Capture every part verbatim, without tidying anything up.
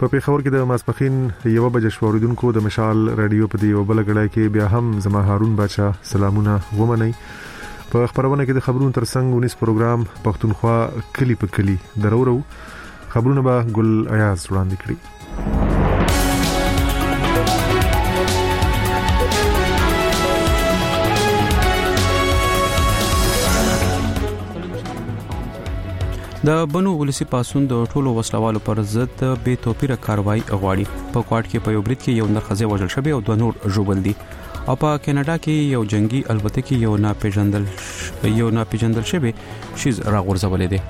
په پیښور کې د ماسپخین یو بجې شوریدونکو د مشال رادیو په دی او بل غړای کې بیا هم زما هارون بچا سلامونه ومني. په خبرونه کې د خبرونو ترڅنګ ونیس پروګرام پښتونخوا کلی په کلی درورو خبرونه به ګل ایاز وړاندې کړي. د بنو ولسی پاسون د ټولو وسلوالو پر ضد به توپیره کاروایی غواړي. په کوارټ کې په یو برید کې یو نرخزه وژل شوی او دوه نور ژوبل دي. او په کینیډا کې یو جنگي البته کې یو ناپېژندل یو ناپېژندل شوی شیز راغورځولې دي.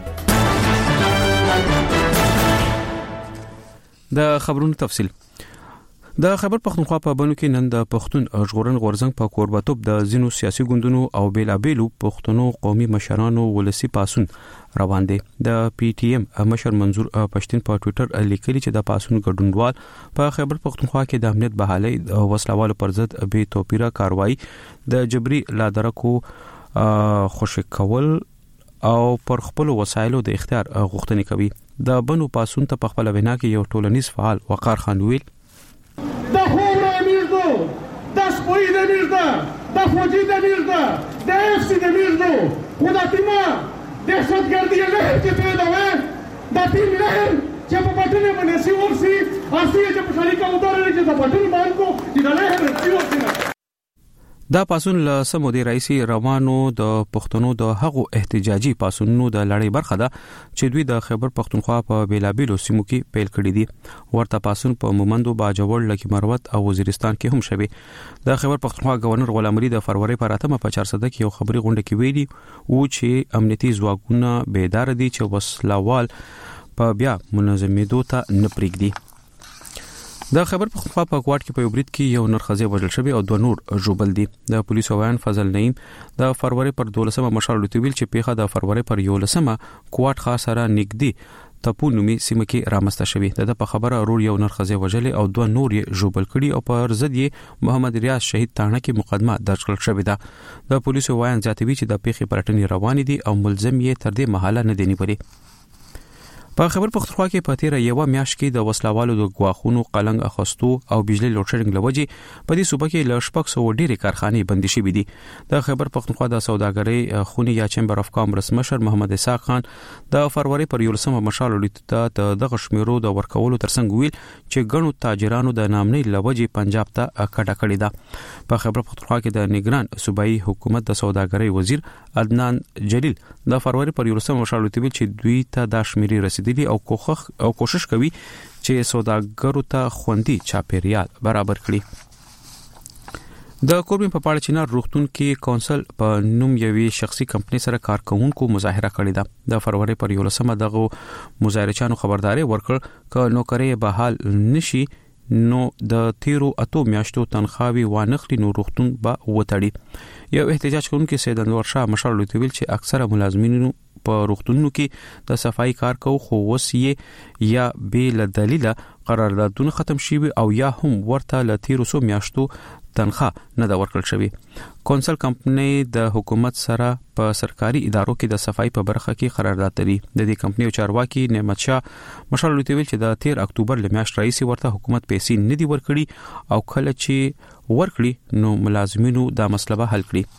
د خبرونو تفصیل. د خبر پښتونخوا په بنو کې نن د پښتون ژغورن غورځنګ په کوربتوب د زینو سیاسي ګوندونو او بیلابېلو پښتنو قومي مشرانو ولسی پاسون روان دي. د پی ټی ایم مشر منظور پښتين په ټوئیټر لیکلي چې د پاسون ګډونوال په خبر پښتونخوا کې د امنیت بحالي او وسلوالو پر ضد به توپیره کاروایی د جبري لادرکو خوشی کول او پر خپل وسایلو د اختیار غوښتنه کوي. د بنو پاسون ته په خپل وینا کې یو ټولنیز فعال وقار خان ویل دا هورا میرزو دا سپوی دا میرزا دا فوجی دا میرزا دا افسی دا میرزو خدا تیما دهشت گردی لحر که پیدا ہے دا تیم لحر چه پا بطن منسی ورسی آسی چه پا شریکا اداره چه دا بطن مان کو چه دا لحر رسی ورسی نا. دا پاسون له سمودي رئیسي روانو د پښتنو د هغو احتجاجي پاسونو د لړۍ برخه ده چې دوی د خیبر پښتونخوا په بیلابیلو سیمو کې پیل کړی دي. ورته پاسون په مومندو باجوړ لکی مروت او وزیرستان کې هم شوی. د خیبر پښتونخوا گورنر غلام علي د فروری پر اتمه په چهارصد کې یو خبري غونډه کې ویلي او چې امنیتي ځواکونه بیدار دي چې وسلوال په بیا منظمېدو ته نه پرېږدي. د خبر پښتونخوا په کوارټ کې په یو برید کې یو نرخزه وژل شوی او دوه نور ژوبل دي. د پولیسو وایي فضل نعیم د فروری پر دولسمه مشال لوتویل چې پیخه د فروری پر یولسمه کوارټ خاصره نګدي تپونومي سیمه کې رامسته شوی. د په خبره رور یو نرخزه وژل او دوه نور یې ژوبل کړي او پر ضد یې محمد ریاض شهید تانه کې مقدمه درج کړل شوې ده. د پولیسو وایي ځاتوي چې د پیخي پرټنې روان دي او ملزم یې تر دې مهاله نه دی نیولې. په خبر پښتونخوا کې په تیر یو میاشت کې د وسلوالو د غواخونو قلنګ اخستو او بجلی لوډ شیډینګ لوجي په دې صوبه کې ل شپږ سوه ډېرې کارخانې بندي شوې دي. د خبر پښتونخوا د سوداګرۍ خونی یا چیمبر اف کامرس مشر محمد اسحاق خان د فروری پر یولسمه مشال لیدته د دغه شمیرو د ورکولو ترڅنګ ویل چې ګڼو تاجرانو د نامنۍ لوجي پنجاب ته کډه کړې ده. په خبر پښتونخوا کې د نگران صوبایي حکومت د سوداګرۍ وزیر عدنان جلیل د فروری پر یولسمه مشال لیدل چې دوی ته د شمیرې رسیدلي او کوخ او کوشش کوي چې سوداګرو ته خوندي چاپیریال برابر کړي. د کوربین په پاړه چینار روغتون کې کونسل په نوم یوې شخصي کمپنۍ سره کارکونکو مظاهره کړې ده. د فروری پر یولسمه دغه مظاهرچانو خبرداري ورکړ ک نوکرې بحال نشي نو د تیرو اتو میاشتو تنخواوي وانخلي نو روغتون به وتړي. یو احتجاج کوونکی سید انور شاه مشال لوتویل چې اکثره ملازمینو په روغتونونو کې د صفائی کار کوي خو وسیه یا بیل دلیل قراردادونه ختم شي او یا هم ورته ل تیرو سو میاشتو تنخواه نه دا ورکړل شوی. کونسل کمپنۍ د حکومت سره په سرکاري ادارو کې د صفائی په برخه کې قرارداد لري. د دې کمپنۍ چارواکي نعمت شاه مشال لوتویل چې د تیر اکتوبر ل میاشت رئیس ورته حکومت پیسې نه دی ورکړي او کله چې ورکړي نو ملازمینو دا مسله حل کړي.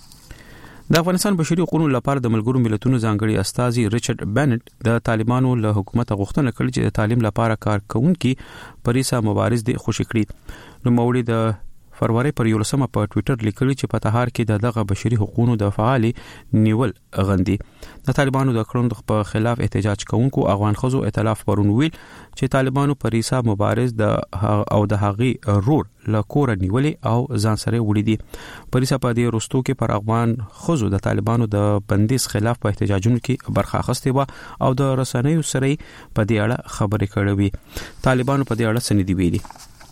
د افغانستان بشري حقوقو لپاره د ملګرو ملتونو ځانګړي استازي ریچارډ بنټ د طالبانو له حکومت غوښتنه کړې چې د تعلیم لپاره کار کوونکي پریسا مبارز دي خوشی کړي. نو موري د فروری پر یولسمه په ټوئیټر لیکلي چې په تهار کې د دغه بشري حقوقو د فعالي نیول غندي. د طالبانو د کړنو په خلاف احتجاج کوونکو افغان خزو ائتلاف پرون ویل چې طالبانو پریسا مبارز د او د هغي رور لکور نیولې او ځان سره وړي دي. پریسا په دې رستو کې پر افغان خزو د طالبانو د بندیز خلاف په احتجاجونو کې برخه اخیسته و او د رسنیو سره په دې اړه خبرې کړې وي. طالبانو په دې اړه سندې ویلي.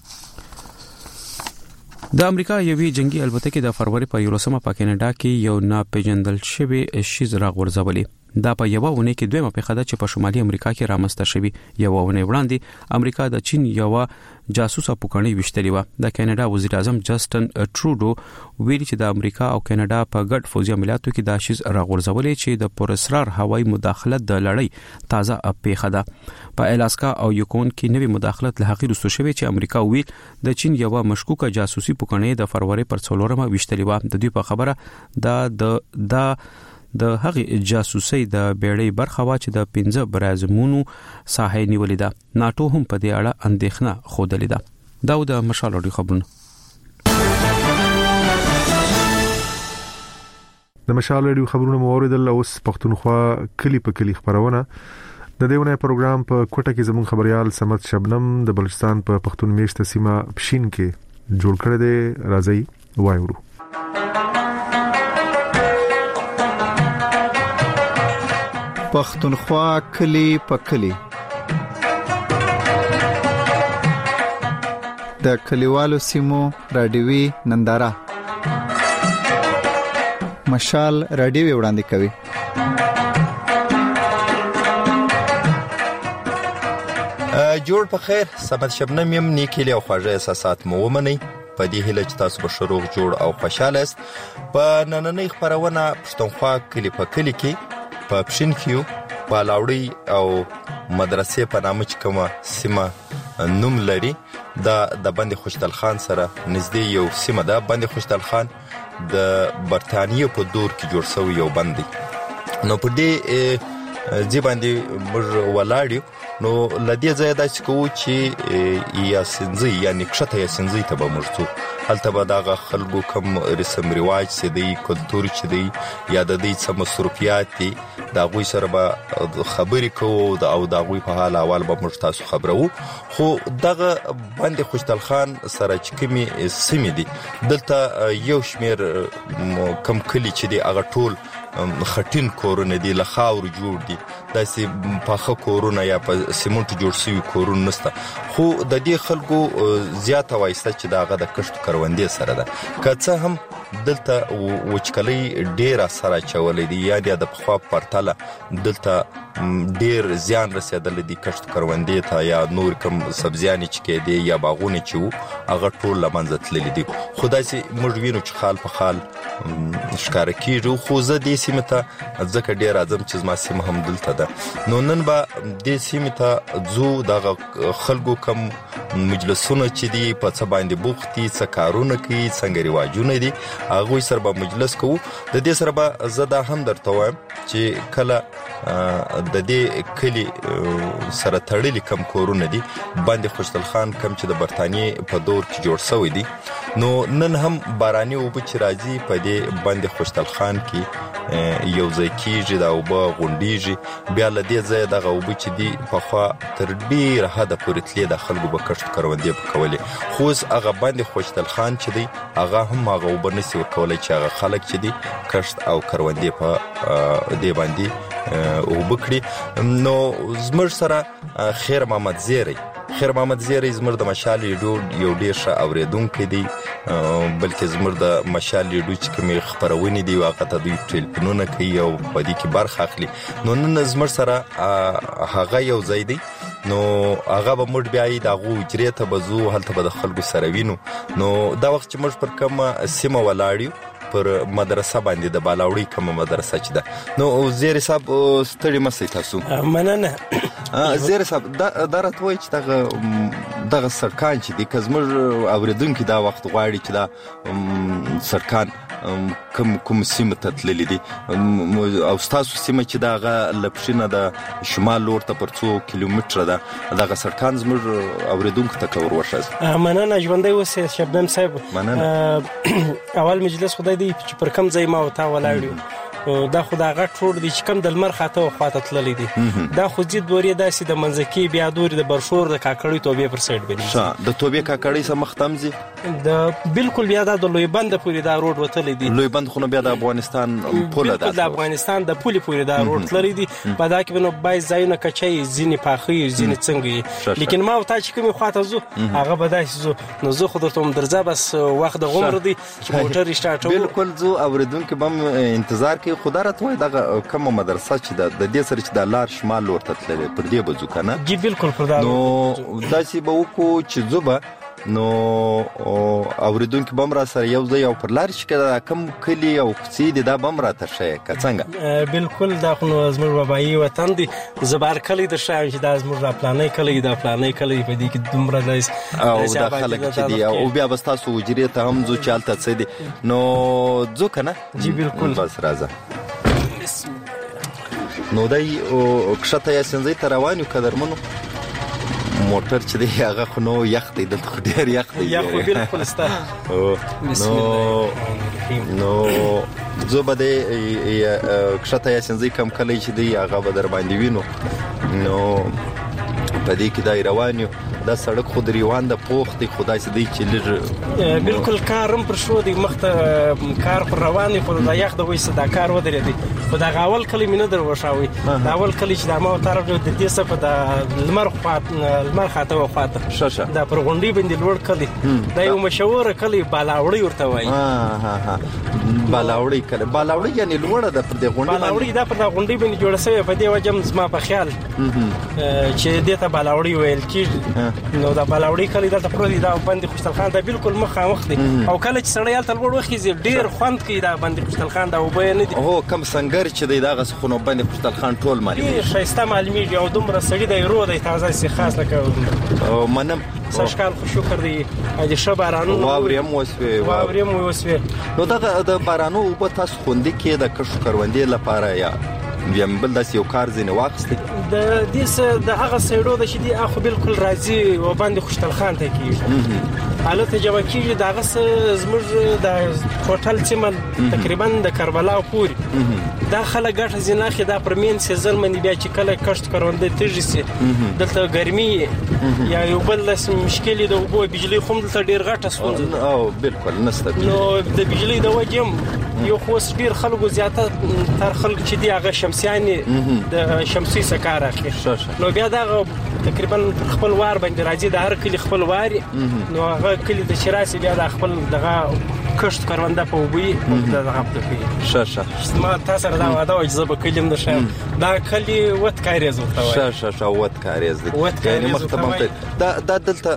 د امریکا یوې جنگي البته کې د فروری په یولسمه په کینیډا کې یو ناپېژندل شوی شیز راغورځولې. دا په یو ونه کې دویمه پیښه ده چې په شمالي امریکا کې رامنځته شوې. یو ونه وړاندې امریکا د چین یو جاسوسه پوکڼې وشتلې و. د کاناډا وزیر اعظم جسټن ټروډو ویلي چې د امریکا او کاناډا په ګډ فوزي عملیاتو کې د شیز راغورځولې چې د پراسرار هوایي مداخلت د لړۍ تازه پیښه ده. په الاسکا او یوکون کې نوې مداخلت له حقیقت وسو شوې چې امریکا ویل د چین یو مشکوکه جاسوسي پوکڼې د فروری پر څلورمه وشتلې و. د دوی په خبره دا د دا د هغې جاسوسي د بیړۍ برخه وا چې د پنځه برازمونو ساحې نیولې ده. ناتو هم په دې اړه اندېښنه خوده لیده. دا د مشال اړي خبرونه. د مشال اړي خبرونه موریدل اوس پښتونخوا کلی په کلی خبرونه. د دیونه پروګرام په کوټه کې زمون خبريال سمت شبنم د بلوچستان په پښتون میشته سیمه پښین کې جوړ کړی دی. راځي وایورو. پښتونخوا کلی په کلی. د کلیوالو سیمو رادیوي ننداره مشال رادیوي وړاندې کوي. جوړ په خیر. سمت شبنم يم نیکلی او خواږه احساسات مو ومني. په دې هیله چې تاسو به شروع جوړ او خوشاله است. په نننۍ خبرونه پښتونخوا کلی په کلی کې په پښین کې په لاوړی او مدرسې په نامه چې کومه سیمه نوم لري دا د بند خوشدل خان سره نږدې یو سیمه ده. بند خوشدل خان د برتانیې په دور کې جوړ شوی یو بند دی. نو په دې ځې باندې موږ ولاړو. نو لدې ځای دا چې کوو چې یا سنځي یعنی کښته یا سنځي ته به موږ څو هلته به دغه خلکو کم رسم رواج چې دی کلتور چې دی یا د دې څه مصروفیات دي دا غوي سره به خبرې کوو او دا غوي په حال اول به موږ تاسو خبرو. خو دغه باندې خوشدل خان سره چې کمی سیمې دي دلته یو شمیر کم کلی چې دی هغه ټول خټین کورونه دي له خاور جوړ دي. داسې پاخه کورونه یا په سیمنټ جوړ شوي کورونه نشته. خو د دې خلکو زیاته وایسته چې دغه د کښت کروندې سره ده. که څه هم دلته وچکلي ډیره سره چولې دي یا د پخوا پرتله دلته ډیر زیان رسیدل دي کښت کروندې ته یا نور کوم سبزیانې چې کې دي یا باغونه چې وو هغه ټول لمنځه تللي دي. خدای سي موږ وینو چې خال په خال ښکار کیږي. خو زه دې سیمه ته ځکه ډیر اعظم چې زما سیمه هم دلته ده. نو نن به دې سیمه ته زو دغه خلکو کم مجلسونه چې دي په څه باندې بوختي څه کارونه کوي څنګه رواجونه دي هغه سره به مجلس کوو. د دې سره به زدا هم درته وایم چې کله د دې کلی سره تړلي کم کورونه دي باندې خوشدل خان کم چې د برتانیې په دور کې جوړ شوی دي. نو نن هم باراني اوبه چې راځي په دې باندې خوشدل خان کې یو ځای کېږي دا اوبه غونډېږي. بیا له دې ځایه دغه اوبه چې دي پخوا تر ډېره حده پورې تلې د خلکو به کښت کروندې به کولې. خو اوس هغه باندې خوشدل خان چې دی هغه هم هغه اوبه نشي ورکولی چې هغه خلک چې دي کښت او کروندې په دې باندې اوبه کړي. نو زموږ سره خیر محمد زیری خیر محمد زیری زموږ د مشال ریډیو یو ډیر ښه اوریدونکی دی بلکې زموږ د مشال ریډیو چې کومې خبرونه دي هغه ته دوی ټلیفونونه کوي او په دې کې برخه اخلي. نو نن زموږ سره هغه یو ځای دی. نو هغه به موږ بیا د هغو اجرې ته به ځو هلته به د خلکو سره وینو. نو دا وخت چې موږ پر کومه سیمه ولاړ یو پر مدرسه باندې د بالاوړي کومه مدرسه چې ده. نو زیری صاحب ستړي مسئ تاسو مننه. زیری صاحب دا راته وایي چې دغه دغه سړکان چې دي که زموږ اوریدونکي دا وخت غواړي چې دا سړکان کوم کوم سیمه ته تللي دي او ستاسو سیمه چې دغه له پښینه د شمال لور ته پر څو کیلومتره ده دغه سړکان زموږ اوریدونکو ته که ور وښایاست. مننه ژوندی اوسې شبنم صاحب. مننه. اول مجلس خدای دی چې پر کوم ځای ما او تا ولاړ یو دا خو دا غټ روډ دی چې کم د لمر خاطه خواته تللی دي. دا خو ځید دورې داسې د منځکي بیا دورې د برشور د کاکړۍ توبې پر سایډ باندې د توبې کاکړۍ سره مخ تم ځي د بالکل بیا دا د لوی بند پورې دا روډ وتلی دی. لوی بند خو نو بیا د افغانستان پوله ده. د افغانستان د پولې پورې دا روډ تللی دی. په دا کې نو بای ځایونه کچای ځینې پاخه ځینې څنګه. لیکن ما او تا چې کومې خواته زو هغه به داسې زو. نو زه خو درته هم درځه بس وخت د عمر دی چې موټر سٹارټ بالکل زو اوریدونکو بم انتظار کوي کې خدا راته وای دغه کومه مدرسه چې د دې سره چې د لار شمال ورته تللې پر دې بځو کنه جی بالکل پر دا نو داسې به وکړو چې زوبه نو اوریدونکو بم را سره یو ځای او پر لار چې کده کم کلی او کوڅې دي دا بم را ترشه که څنګه بالکل دا خو زموږ بابایي وطن دی زبر کلی د شایم چې دا زموږ را پلانې کلی دا پلانې کلی په دې کې دومره دایس او دا خلک چې دی او بیا بس تاسو وجري ته هم زو چالت څه دي نو ځو کنه جی بالکل بس راځه نو دای او کښته یا سنځي ته روانو قدرمنو موټر چې دی هغه خو نو یخ دی د ډیر یخ دی یا خو بالکل ستا نو نو زه به د کښته یا سنځي کم کلی چې دی هغه به در باندې وینو نو په دې کې دا روانو دا سړک خو دریوان د پوخ دی خدای سي دی چې لږ بالکل کارم پر شو دی مخته کار پر رواني په دا یخ د وېسه دا کار ودرې دی په دا اول کلی مینه در وشاوي دا اول کلی چې دا ما طرف د دې څه په دا لمر خواط لمر خاطه وخاطه شاشه دا پر غونډي باندې لوړ کلی دا یو مشهور کلی بالاوړی ورته وایي ها ها ها بالاوړی کلی بالاوړی یعنی لوړه د پر دې غونډي بالاوړی دا پر دا غونډي باندې جوړ شوی په دې وجه زما په خیال چې دې ته بالاوړی ویل کیږي نو دا بالاوړی کلی دا پر دې دا باندې خوشتل خان دا بالکل مخامخ دی او کله چې سړی تل وړ وخی ډیر خوند کوي دا باندې خوشتل خان دا وبې نه دی هو کم سنگر چې دی دا غس خونو باندې خوشتل خان ټول مالي شایسته معلومیږي او دومره سړی دی رو دی تازه سي خاص لکه او منم سشکال خو شکر دی د شبارانو واوریم وسوي واوریم وسوي نو دا د بارانو په تاسو خوندې کې د کښ کروندې لپاره یا بیا بل داس یو کار زینه واخستې د دې څه د هغه سړو د شدي اخو بالکل راځي و باندې خوشتل خان ته کیږي حالت جواب کیږي دا غس زموږ د ټوټل سیمن تقریبا د کربلا پوری دا خلک ګټه زینه خې دا پرمین سیزن باندې بیا چې کله کښت کروندې تیږي سي دلته ګرمي یا یو بل لس مشکل د وبو بجلی خو دلته ډیر غټه ستونزه او بالکل نسته نو د بجلی د وجم یو خو ډیر خلکو زیاته تر خلک چې دی هغه شمسياني د شمسي سکار اخی نو بیا دا تقریبا خپل وار باندې راځي د هر کلی خپل واري نو هغه کلی د شراسي بیا د خپل دغه کښت کرونده په وبوي دغه په کوي شاشه ما تاسو را دا واده او جذب کلم د شام دا کلی وت کاریز ورته وای شاشه شاشه وت کاریز دی یعنی مختمم دا دا دلته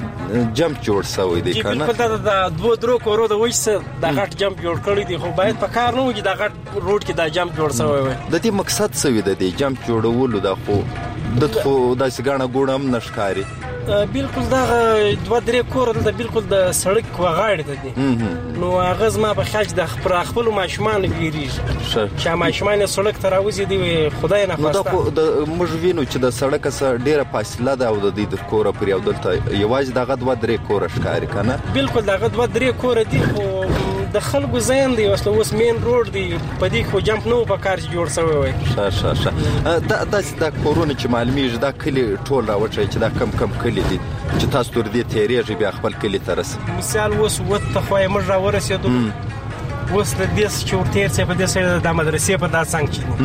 جمپ جوړ شوی دی کنه بالکل دا دوه درو کورو د وښه د غټ جمپ جوړ کړی دی خو باید په کار نه وږي د غټ روډ کې دا جمپ جوړ شوی وي د دې مقصد څه وي د دې جمپ جوړولو دا خو د خو د سګانه ګوړم نشکاري بالکل دا دوه درې کور د بالکل د سړک وغاړه دي نو هغه زما په خاص د خپل خپل ماشومان ویریږي چې ماشومان سړک ته راوځي دی خدای نه خواسته نو دا موږ وینو چې د سړک سره ډیره فاصله ده او د دې د کور پر یو دلته یوازې دغه دوه درې کور ښکاری کنه بالکل دغه دوه درې کور دي خو د خلکو زین دی اوس اوس مین روډ دی په دې خو جمپ نو په کار جوړ شوی وي شه شه شه دا د کورونه چې معلومیږي دا کلی ټول راوچي چې دا کم کم کلی دي چې تاسو تر دې تیریږي بیا خپل کلی ترس مثال اوس وته خو یې مر را ورسېدو اوس د دې چې ورته څه په دې سره د مدرسې په داس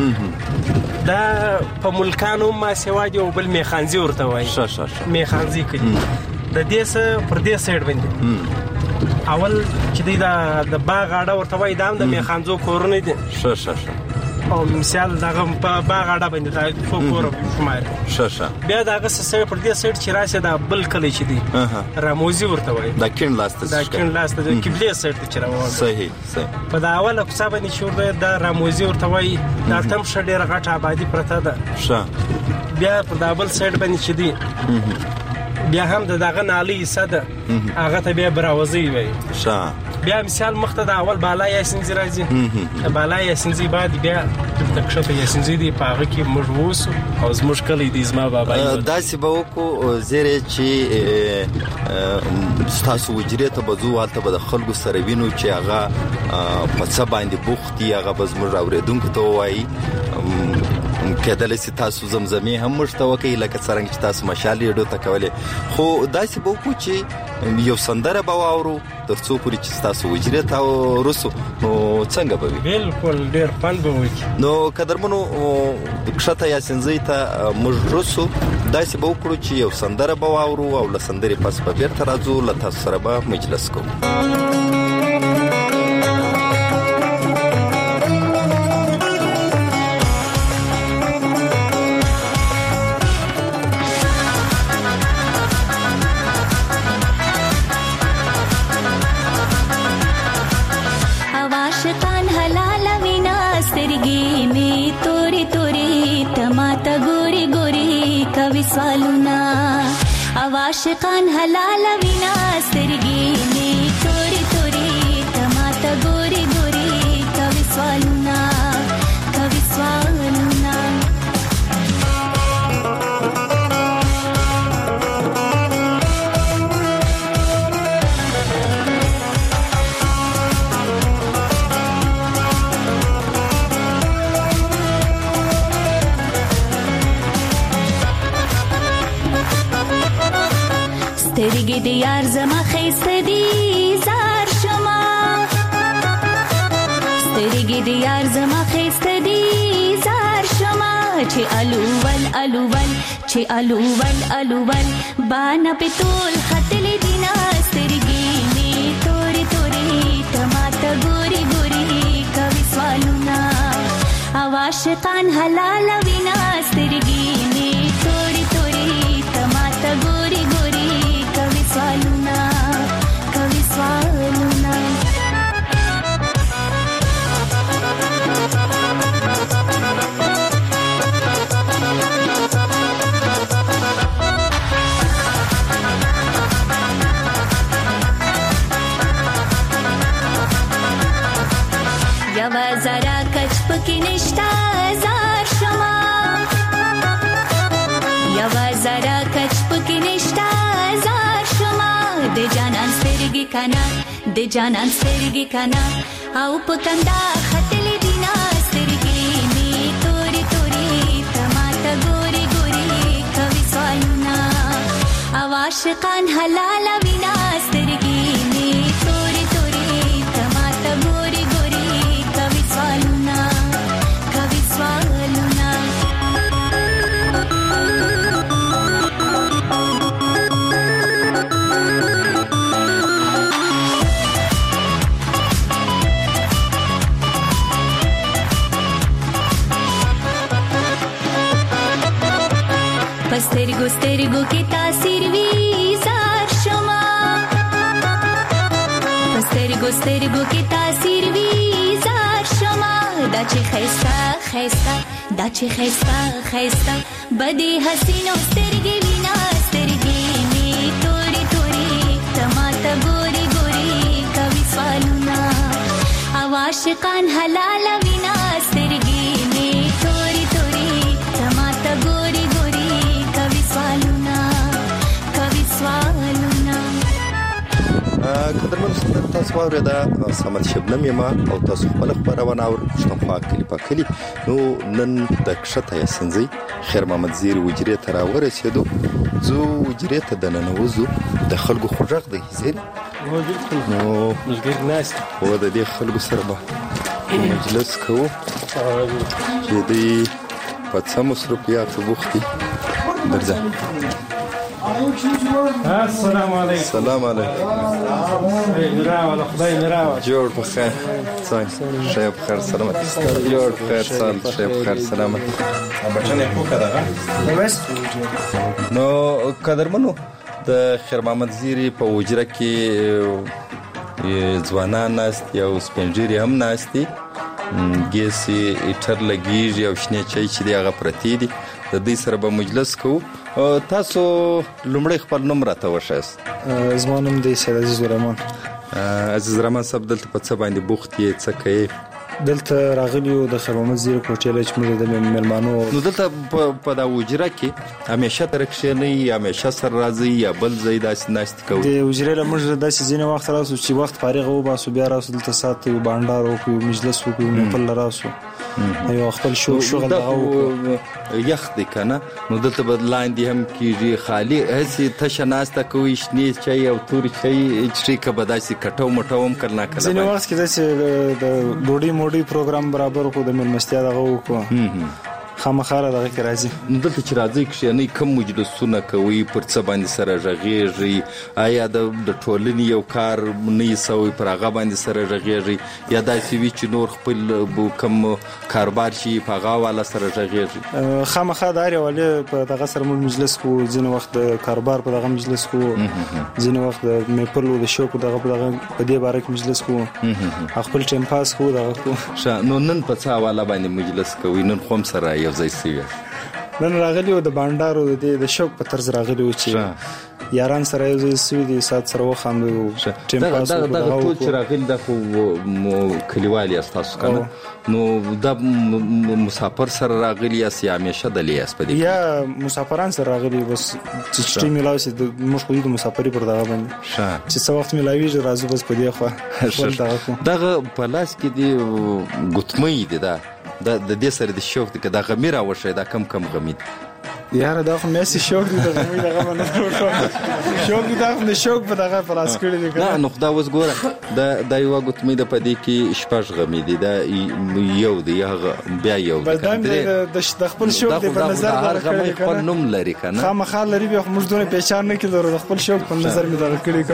څنګه دا په ملکانو ما سیواجی او بل میخانزي ورته وای شه شه شه میخانزي کلی د دې سره پر دې سایډ باندې اول چې دا د باغ اړه ورته وای دا د میخانزو کورونه دي شه شه شه او مثال دغه په باغ اړه باندې دا څو کور شمار شه شه بیا دغه څه پر دې سایډ چې راشه دا بل کلی چې دی راموزي ورته وای دا کین لاسته دا کین لاسته د قبله سایډ چې راوړل صحیح صحیح په دا اوله کوڅه باندې شور دا راموزي ورته وای دا تم شډیر غټه آبادی پرته ده شه بیا په دا بل سایډ باندې چې دی بیا هم دغه نالي صد هغه ته بیا براوزي وای شه بیا مثال مخته د اول بالا یاسینزي راځي بالا یاسینزي بعد بیا د کښته یاسینزي دی په هغه کې مجووس او زموږ کلی دی زما بابا داسې به وکړو زیرې چې ستاسو وجرې ته به ځو هلته به د خلکو سره وینو چې هغه په څه باندې بوخت دي هغه به زموږ اورېدونکو ته ووایي کېدلی سي تاسو زمزمې هم موږ ته وکړئ لکه څرنګه چې تاسو مشال ریډیو ته کولې خو داسې به وکړو چې یو سندره به واورو تر څو پورې چې تاسو وجرې ته ورسو نو څنګه به وي بالکل ډېر خوند به وکړي نو قدرمنو کښته یاسینزۍ ته موږ رسو داسې به وکړو چې یو سندره به واورو او له سندرې پس به بېرته راځو له تاسو سره به مجلس کوو سوالونه او عاشقان حلال وینا سترګې می توري توري تماته ګوري ګوري کوي سوالونه کوي سوالونه سترګې د یار زما خیسته دي زار شما سترګې د یار زما خیسته دي زار شما چې الوول الوول چې الوول الوول بانا په تول خطل دینا سترګې می توري توري تماته ګوري ګوري کوي سوالونه او عاشقان حلال وینا سترګې می توري توري تماته ګوري ګوري کوي سوالونه کوي سوالونه یوا زرا کچ پکې نشتا زار شما یوا زرا کچ پکې نشتا زار شما د جانان سترګې کنا د جانان سترګې کنا او پکندا خطل دینا سترګې می توري توري تماته ګوري ګوري کوي سوالونه او عاشقان حلال وینا سترګې می توري توري تماته ګوري ګوري کوي سوالونه کوي سوالونه سترګو سترګو کې تاثیر وی زار شما سترګو سترګو کې تاثیر وی زار شما دا چې خيستا خيستا دا چې خيستا خيستا بدی حسینو سترګې وینا سترګې می توري توري تماته ګوري ګوري کوي سوالونه او عاشقان حلال وینا سترګې می توري توري تماته ګوري قدرمن ستاسو تاسو اوریدا سمت شبنم یما او تاسو خپل خبرونه او پښتونخوا کلی په کلی نو نن د کښته سنځي خیر محمد زیر وجری تر ورسېدو زو وجری ته د ننوزو د خلکو خوځق دی زین نو مزګر ناس او د دې خلکو سره به مجلس کوو چې دی په څه مصروفیات وبختي درځه السلام علیکم السلام علیکم نراوه خدای نراوه جوړ په خیر څنګه شیخ خیر سلامت جوړ خیر سال شیخ خیر سلامت بچنه کوکا ده نو قدرمنو د خیر محمد زیری په وجره کې ځوانان ناست یو سپنجيري هم ناستي ګيسي ټر لګیږي او شنه چای چې دی هغه پرتی دي د دې سره به مجلس کوو تاسو لومړی خپل نوم راته وښایاست زما نوم دی سید عزیز رحمان عزیز رحمان صاحب دلته په څه باندې بوخت یې څه کوي دلته راغلیو د خیر محمد زیر کوټې لچ مې د مېلمانو نو دلته په دا وجره کې همیشه ترکشه نه همیشه سر راځي یا بل ځای داسې ناشته کوي د وجره لمر داسې ځینې وخت راسو چې وخت فارغ و باسو بیا راسو دلته سات یو باندار او یو مجلس وکړو نه په راسو یو خپل شو شغل دغه یخ دي کنه نو دلته بدلاندې هم کیږي خالی هسي تشناسته کوي شنی چای او تور چای چې کبه داسې کټو مټوم کړنا کړه ځینې وخت کې داسې د ډوډۍ موډي پروګرام برابر کو د ملمستیا دغه وکړو خامخاله دغه کې راځي دلته چې راځي کې نه کوم مجلسونه کوي پر څه باندې سره ژغېږي آیا د ټولنې یو کار نه سوي پر هغه باندې سره ژغېږي یا داسې وی چې نور خپل کوم کاروبار شي په هغه والا سره ژغېږي خامخا داري ولې په دغه سره مجلس کو ځینې وخت کاروبار په دغه مجلس کو ځینې وخت میپل او د شوق دغه په دغه په دې باره کې مجلس کو خپل ټیم پاس کو دغه کو نو نن په څه والا باندې مجلس کوي نن خو سره یو ځای سوي نن راغلی و د بانډارو د شوق په طرز راغلی و چې یاران سره یو ځای سوي دي سات سره وخاندو ټیم پاس دا دا ټول چې راغلی د خو کلیوالي تاسو کنه نو د مسافر سره راغلی یا همیشه د لیاس په دي یا مسافران سره راغلی بس چې ټیم ملاوي د مخ خو د مسافری پر دغه باندې چې څو وخت ملاوي راځو بس په دې خو دغه پلاس کې دی ګوتمې دي دا د دې سره د شوق د دغه میرا وشه دا کم کم غمید یاره دا خو مېسي شوق دی دغه مې دغه باندې شوق دی دا خو شوق په دغه پلاس کړی دی نه نو خدا وس ګوره دا د یو غوتمې د پدې کې شپږ غمې دي دا یو دی هغه بیا یو دی د خپل شوق دی په نظر هر غمې خپل نوم لري کنه خامخا لري به موږ دونه پېچان نه کړو د خپل شوق په نظر مې دغه کړی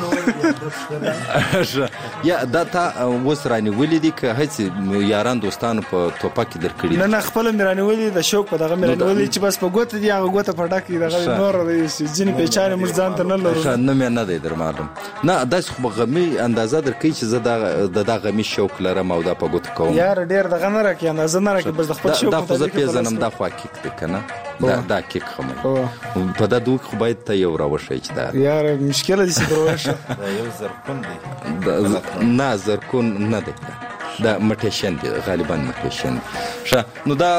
کنه یا دا تا وس رانی ولې دي که هڅ یاران دوستانو په توپک درکړي نه نه خپل مې رانی ولې د شوق په دغه مې رانی ولې چې بس په ګوت دی هغه ګوت په ډاکې دغه نور دی ځینې پېچان موږ ځان ته نه لرو نه مې نه دی در معلوم نه داس خو غمې اندازه درکې چې زه دا د غمې شوق لرم او دا په ګوت کوم یار ډېر دغه نه راکې اندازه نه راکې بس د خپل شوق دا خو زه پیژنم دا خو کیک دی کنه دا دا کیک خمه په دا دوه خو باید ته یو راوشي چې دا یار مشکله دي چې راوشه دا یو زرکون دی نه زرکون نه دی دا مټیشن دی غالبا مټیشن ښه نو دا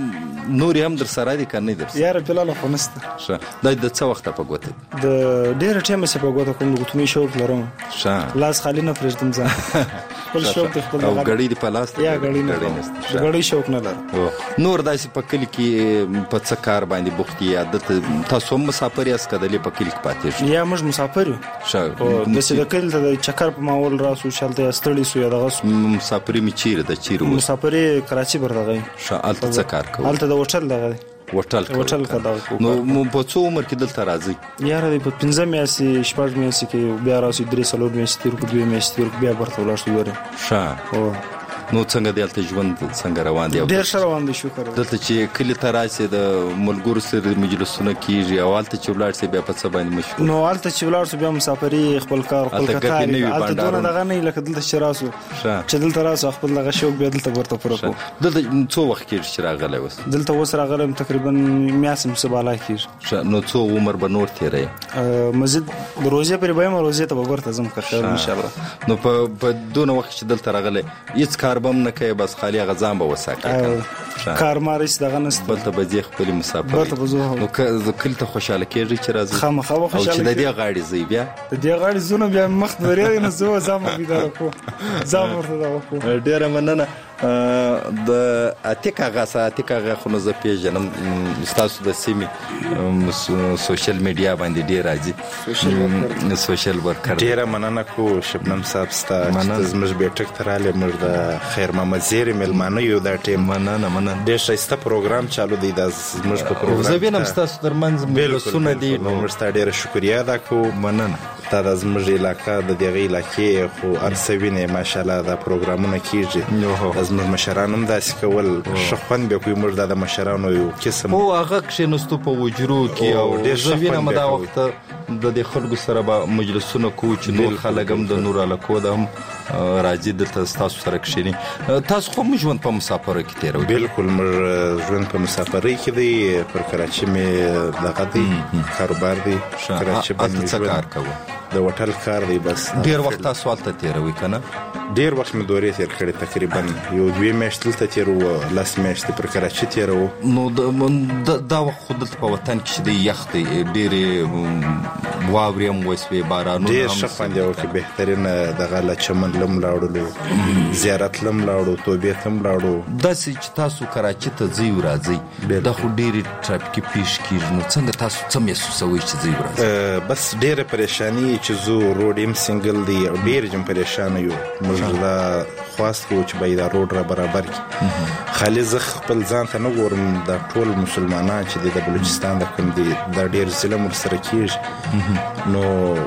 نور هم در سره دي کنه در یار بلال خو نسته ښه دا د څه وخت په ګوته د ډېر ټیم سه په ګوته کوم غوتمې شوق لرم ښه لاس خالی نه پرېږدم ځان خپل شوق خپل او غړي دی په لاس یا غړي نه غړي شوق نه لرم نور داسې په کلی کې په څه کار باندې بوختي عادت تاسو مسافر یاست کدلې په کلی کې پاتې یا موږ مسافر یو ښه د څه د کلی ته چکر په ماول راسو شالته استړی سو یا دغه مسافر می چیرې د چیرې مسافر کراچي بردغه ښه الته څه کار کوي الته د هوټل دغه هوټل هوټل کډاو نو په څو عمر کې دلته راځي یاره په پنځه میاشتې شپږ میاشتې کې بیا راسي درې څلور میاشتې ورکو دوه میاشتې بیا ورته ولاړ شو ګوره ښه او نو څنګه دلته ژوند څنګه روان دی ډېر ښه روان دی شکر دلته چې کلی ته راشي د ملګرو سره مجلسونه کیږي او الته چې ولاړ سي بیا په څه باندې مشغول نو الته چې ولاړ سو بیا مسافري خپل کار خپل کار الته دونه دغه نه لکه دلته چې راسو چې دلته راسو خپل دغه شوق بیا دلته ورته پوره کو دلته څو وخت کې چې راغلی وس دلته وس راغلم تقریبا میاسم سباله کې نو څو عمر به نور تیرې مسجد د روزه پر به ما روزه ته ورته زم کړم ان شاء الله نو په دونه وخت چې دلته راغلی هیڅ کار بم نه کوي بس خالی غزان به وساکه کار مارس دغه نست بلته به ځي خپل مسافر نو که کله ته خوشاله کېږي چې راځي خامخا خوشاله او چې د دې غاړي زی بیا د دې غاړي زونه بیا مخ درې نه زو زما بيدار کو زما ورته کو ډیره مننه د اتیکا غاسه اتیکا غا خو زه پیژنم تاسو د سیمې سوشل میډیا باندې ډیر راځي سوشل ورکر ډیره مننه کو شبنم صاحب ستا چې زموږ بیٹک تراله موږ د خیر محمد زیر ملمانه یو د ټیم مننه مننه ډیر ښایسته پروګرام چالو دی د زموږ په پروګرام زه وینم تاسو درمنځ ملسونه دي موږ ستاسو ډیره شکریا ادا کو مننه تا د زموږ علاقې د دغه علاقې خو ارسوینه ماشاءالله دا پروګرامونه کیږي زموږ مشران هم داسې کول شخوند به کوي موږ د مشرانو یو قسم او هغه کې نستو په وجرو کې او ډېر ځوینه مدا وخت د دې خلکو سره به مجلسونه کو چې نور خلک هم د نور علاقو د هم راځي د تاسو سره کښینی تاسو خو ژوند په مسافر کې تیروي بالکل موږ ژوند په مسافرۍ کې دی پر کراچي مې دغه دی کاروبار دی کراچي باندې څه کار کوو د هوټل کار دی بس ډیر وخت تاسو الته تیروي کنه ډیر وخت مې دورې تیر کړې تقریبا یو دوه میاشتې تلته تیرو لاس میاشتې پر کراچي تیرو نو دا وخت خود په وطن کې د یخ دی ډېرې واوریم وسوي بارانونه ډېر ښه خوند یې وکړ بهترین دغه له چمن لم لاړلو زیارت لم لاړو توبې تم لاړو داسې چې تاسو کراچي ته ځئ راځئ دا خو ډېرې ټرافیکي پیش کېږي نو څنګه تاسو څه محسوسوئ چې ځئ راځئ بس ډېره پریشاني چې زو روډ هم سنگل دی او ډېر جم پریشان یو موږ دا خواست کوو چې باید دا روډ را برابر کړي خالي زه خپل ځان ته نه ګورم دا ټول مسلمانان چې د بلوچستان د کوم دي دا ډېر ظلم ورسره کېږي نو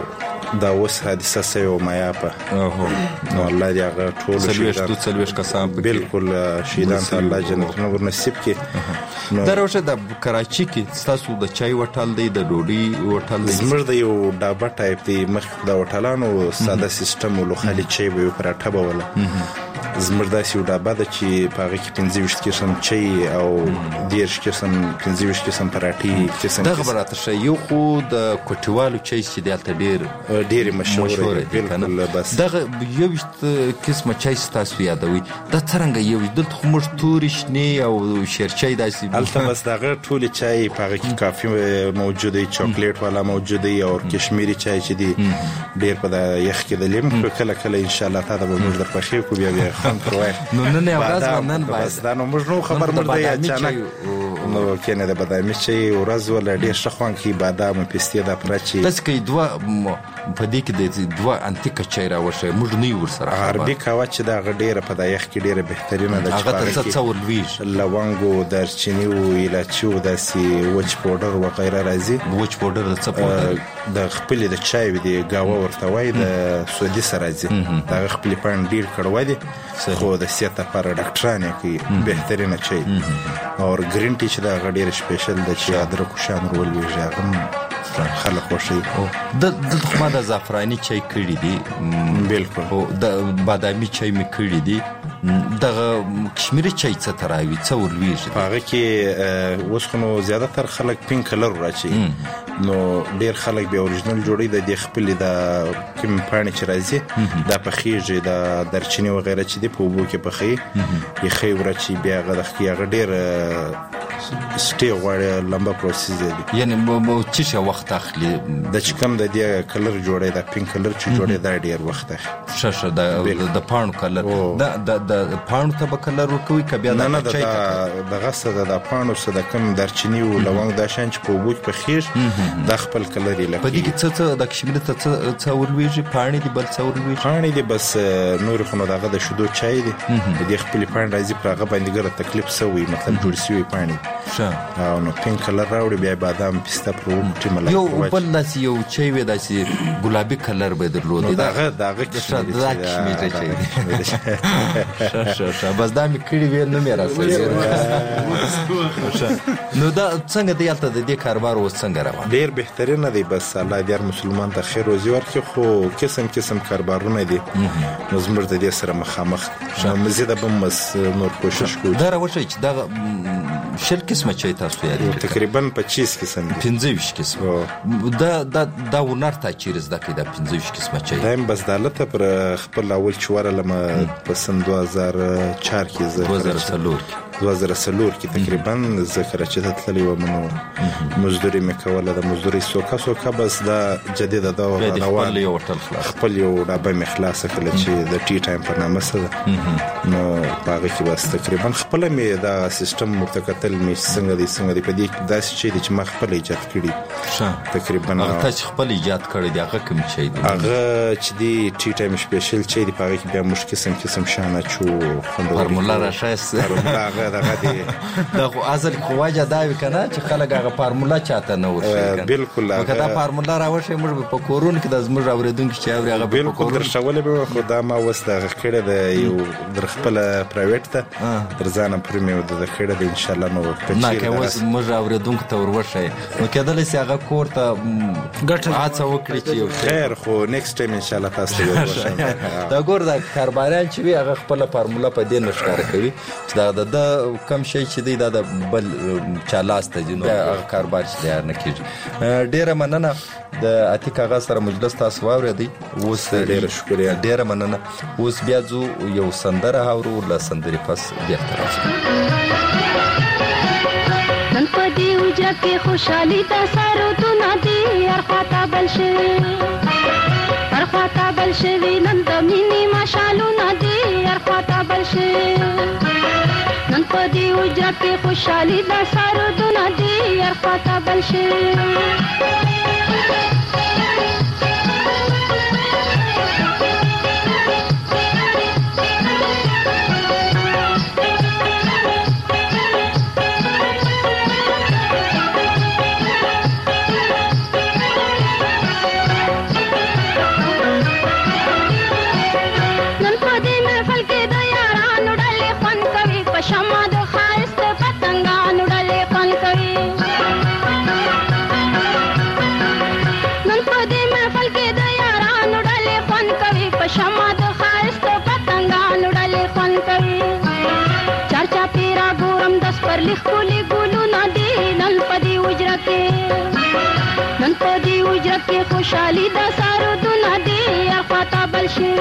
دا اوس حادثه سوي او مایا په نو الله دې هغه ټول شهیدان تو څلويش کسان بالکل شهیدان ته الله جنت نور نصیب کړي. دا روشه د کراچي کې تاسو د چای وټال دی د ډوډۍ وټال دی زموږ د یو ډابه ټایپ دی مخ د وټالانو ساده سیستم ولو خالي چای به پراټه بوله زموږ داسې یو ډابه ده چې په هغه کې پنځه ویشت قسم چای او دېرش قسم پنځه ویشت قسم پراټې قسم دغه به راته ښه یو خو د کوټیوالو چای چې دی هلته ډېر ډېرې مشهوره دی بالکل بس دغه یوویشت قسمه چای ستاسو یادوي دا څرنګه یوویشت دلته خو موږ تورې شنې او شیرچای داسې هلته بس د هغه ټولې چای په هغه کې کافي موجود دی چاکلیټ والا موجود دی او کشمیري چای چې دی ډېر په د یخ کې د لیم کله کله انشاءالله تا د به موږ در پخې کړو بیا بیا خوند پروای نو نن یو ورځ نن بس دا نو موږ نو خبر مړ دی اچانک نو کنه د بادامي چای ورځ ولا ډېر ښه خوند کې بادام پسته د پرچی بس کې دوه په دې کې د دوه انتیک چای راوشه موږ نه یو سره عربي قهوه چې دا غډېره په د یخ کې ډېره بهترینه ده هغه ته څه څور لويش لونګو دارچینی او الایچي او داسي وچ پاوډر او غیره راځي وچ پاوډر د څه پاوډر د خپل د چای دی غاوه ورته وای د سعودي سره راځي دا خپل پاند ډیر کړو دي خو د سیاته پر ډاکټرانه کې بهترینه چای او ګرین ټی چې دا غډیر سپیشل د چای ادرک شان رول ویږي هغه خلک خوشي د د خو د زعفراني چای کړی دی بالکل او د بادامي چای می کړی دی دغه کشمیري چای څه تراوي څه ورلويږي هغه کې اوس خو زیاده تر خلک پینک کلر راچی نو ډیر خلک به اوریجنل جوړي د خپل د کوم پانی چې راځي د پخېږي د درچینی و غیره چې دی په وبو کې پخې یې خې ورچی بیا غد خې ډیر سټي غواړي لمبه پروسس دی یعنی مو چې وخت اخلي د چکم د دې کلر جوړي د پینک کلر چې جوړي دا ډیر وخت اخلي شاشه د د پانو کلر د د پانو ته به کلر ورکوي کبه نه نه د غسه د پانو سره د کم درچینی او لونګ د شانچ په وبو کې پخېږي د خپل کلر یې لکه په دې کې څه څه د کشمیري ته څه ورلويږي پانی دی بل څه ورلويږي پانی دی بس نور خو دغه د شودو چای دی د دې خپل پانی راځي پر هغه باندې ګره تکلیف سوی مطلب جوړ شوی پانی ښه او نو پینک کلر راوړي بیا بادام پسته پروټ مله یو بل داسې یو چای وې داسې ګلابي کلر به درلود دغه دغه کشمیري چای ښه ښه ښه بس دا مې کړی وې نه مې راځي نو دا څنګه دی البته د دې کاروبار اوس څنګه روان ډیر بهترینه دی بس الله دې هر مسلمان ته خیر روزي ورکړي خو قسم قسم کاروبارونه دي نو زموږ د دې سره مخامخ مزید به مس نور کوشش کوو دا راوښی چې دا شل قسمه چای تاسو یاد تقریبا پچیس قسم دي پنځه ویشت قسم دا دا دا ونر ته چیرې زده کې دا پنځه ویشت قسمه چای دا بس دالته پر خپل اول چوره لمه په سن دوه هزار چهار کې زه دوه هزار څلور دوه هزار څلور کې تقریبا ذکر چې ته تللی و منو مزدوري مې کوله د مزدوري سوکا سوکا بس دا جدید دا روان یو هوټل خلاص خپل یو ډابه مې خلاص کړل چې د ټي ټایم په نامه سره نو هغه کې بس تقریبا خپل مې دا سیستم مرتکتل مې څنګه دي څنګه دي په دې داسې چې چې ما خپل ایجاد کړی ښه تقریبا هغه ته خپل ایجاد کړی دی هغه کوم چای دی هغه چې دی ټي ټایم سپیشل چای دی په هغه کې بیا مشکل قسم قسم شانه چو فارمولا راشه هغه دغه دی دا خو اصل خواجه دا وی کنه چې خلک هغه فارمولا چاته نه ورشي بالکل هغه دا فارمولا راوښي موږ په کورون کې د زموږ اوریدونکو چې اوري هغه په کورون درشولې به خو دا ما وسته کړه د یو در خپل پرایویټ ته در ځانه پرمیو د کړه د ان شاء الله نو نه که اوس موږ اوریدونکو ته وروښي نو کېدل شي هغه کور ته ګټه هڅه وکړي چې خیر خو نیکسټ ټایم ان شاء الله تاسو ته ورشم دا ګور دا کارباران چې وی هغه خپل فارمولا په دې نشکاره کوي چې دا د کم شي چې دی دا د بل چالاسته دي نو هغه کاربار چې دی نه کیږي ډیره مننه د اتیکا غا سره مجلس تاسو واورېدی اوس ډیره شکریا ډیره مننه اوس بیا ځو یو سندره هاورو له سندرې پس بیا ترڅو نن په دې وجه کې خوشحالي د سارو تو ندی هر خواته بل شي هر خواته بل شي نن د مینې ماشالو ندی هر خواته بل شي نن په دې وجه کې خوشحالي د سارو تو ندی هر خواته بل شي پشما د خایست پتنګانو ډلې خوند کوي نن په دې محفل کې د یارانو ډلې خوند کوي پشما د خایست پتنګانو ډلې خوند کوي چرچا پیرا ګورم د سپرلی خولي ګلونه دي نن په دې وجره کې نن په دې وجره کې خوشحالي د سارودونه دي اخواته بل شي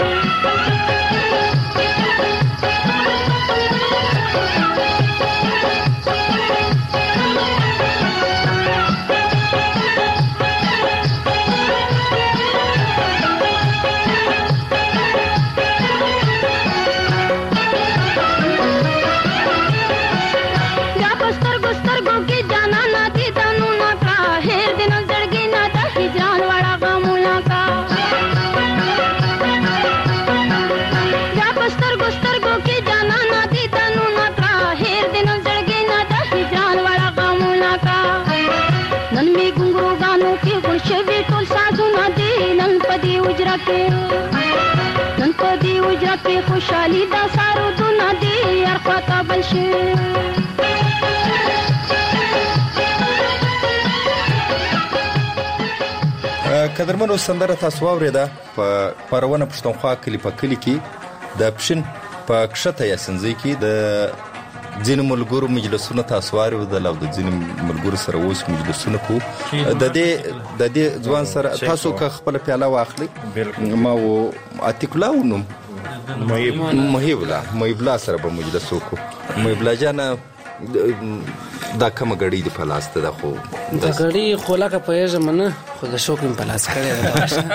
نن په دې وجره کې خوشحالي د سارودونه دي اخواته بل شي قدرمنو سندره تاسو واورېده په پرونه پښتونخوا کلی په کلی کې د پښین په کښته یا سنځي کې د ځینې ملګرو مجلسونه تاسو واورېدل او د ځینې ملګرو سره اوس مجلسونه کوو د دې د دې ځوان سره تاسو که خپله پیاله واخلئ ما و عتیق الله ونوم محیب الله محیب الله سره به مجلس وکړو محیب الله جانه دا کومه ګړۍ دې په لاس ته ده خو د ګړۍ خو لکه پوهېږم نه خو د شوق مې په لاس کړې ده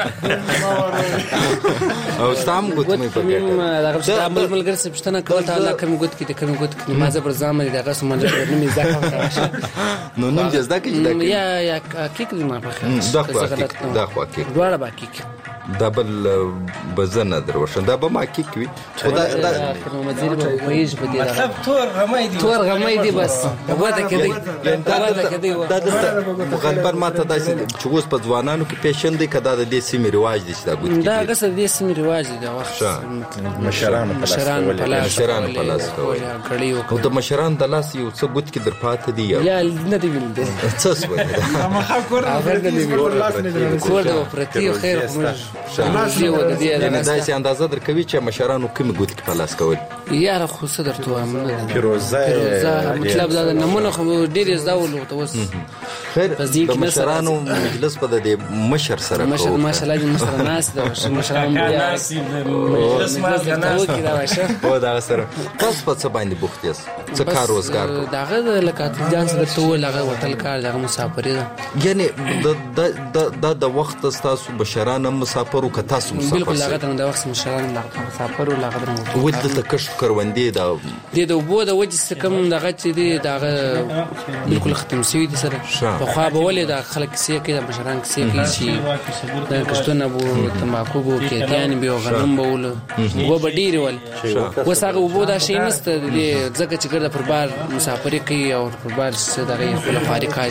او ستا هم ګوتې مې په ګټه دغه ستا ملګري سره پوښتنه کوله تا الله کومې ګوتې کې د کومې ګوتې کې ما زه پر ځان باندې دغه څه منډه نوم یې زده کړم نو نوم دې زده کړي یا یا حقیق دې ما په خیر دا خو حقیق دا خو حقیق دواړه به حقیق دا بل بزنه دروښه دا به ما حقیق وي خو دا دا مزیر به وایي په دې دا تور غمای دي تور غمای دي بس وګوره کې دې دا کې دې دا د غالبا ماته داسې چې اوس په ځوانانو کې پیشن دي کدا د دې سیمې رواج دي چې دا ګوت دا غسه دې سیمې رواج دي دا وخت مشرانو په لاس مشرانو په لاس او د مشرانو د لاس یو څه ګوت کې در پاتې دي یا نه دی ویل دي څه سوې ما خا کور کور د پرتی خیر شي و د دې نه داسې اندازه در کوي چې مشرانو کوم ګوت کې په لاس کول یاره خو څه درته وایم فیروزه مطلب دا نمونه خو ډېر زاول ته وس خیر د مشرانو مجلس په د مشر سره مشر ماشاءالله دې مشر ناس دا مشرانو ناس مجلس ما دا او دا سره تاسو په څه باندې بوخت یاست څه کار روزګار داغه لکه ځان سره ټول هغه وټل کار دغه مسافرې ده یعنی د د د وخت تاسو بشرانه مسافر او که تاسو مسافر بالکل هغه د وخت مشران مسافر او هغه ود د کشف کروندې دا د دوبو د وجه سکم دغه چې دی دغه بالکل ختم شوی دي سره په خو به ولې د خلک سي کې د مشران کې کې شي د کښتونه بو تماکو بو کې تیان به غنم بول و بډیر ول وساغه وبو دا شي نست د ځکه چې ګرځه پر بار مسافر کوي او پر بار څه دغه خپل فاریکاج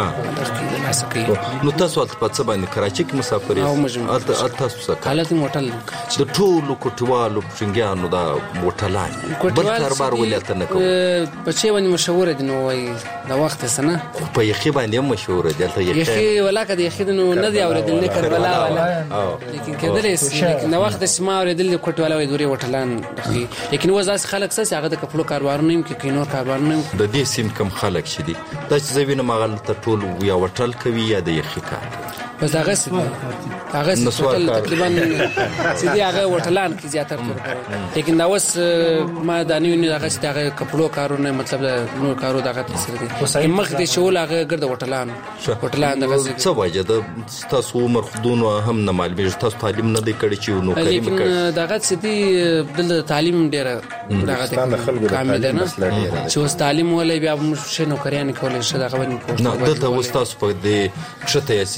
نو تاسو په څه باندې کراچي کې مسافر یاست تاسو څه حالت موټل د ټولو کوټوالو پښنګانو دا موټلان بل کاربار ولایت نه کوي په چي باندې مشهور دي نو وای دا وخت سنه په یخي باندې مشهور دي ته یخي ولاکه د یخي نو نه دی اوریدل نه کربلا ولا لیکن کله لیکن وخت سما اوریدل کوټواله وای دوری وټلان لیکن وځاس خلک څه هغه د خپل کاروبارونو کې کینور کاروبارونو د دې سیم کم خلک شدي دا چې زوینه مغل ته ټول یا وټل کوي یا د یخي کار بس هغه څه هغه څه تقریبا چې دی هغه وټلان کې زیاتره کار کوي لیکن دا اوس ما د نیو نه هغه چې هغه خپل کارونه مطلب نور کارو دغه تاثیر دي مخ دې شول هغه ګرد وټلان وټلان دغه څه وجه د تاسو عمر خودونو هم نه معلومه تاسو تعلیم نه دی کړی چې نو کوي لیکن دغه چې دی د تعلیم ډیره دغه کامل نه چې اوس تعلیم ولې بیا شنو کریان کولای شي دغه باندې نه دلته اوس تاسو په دې کښته یې سنځي کې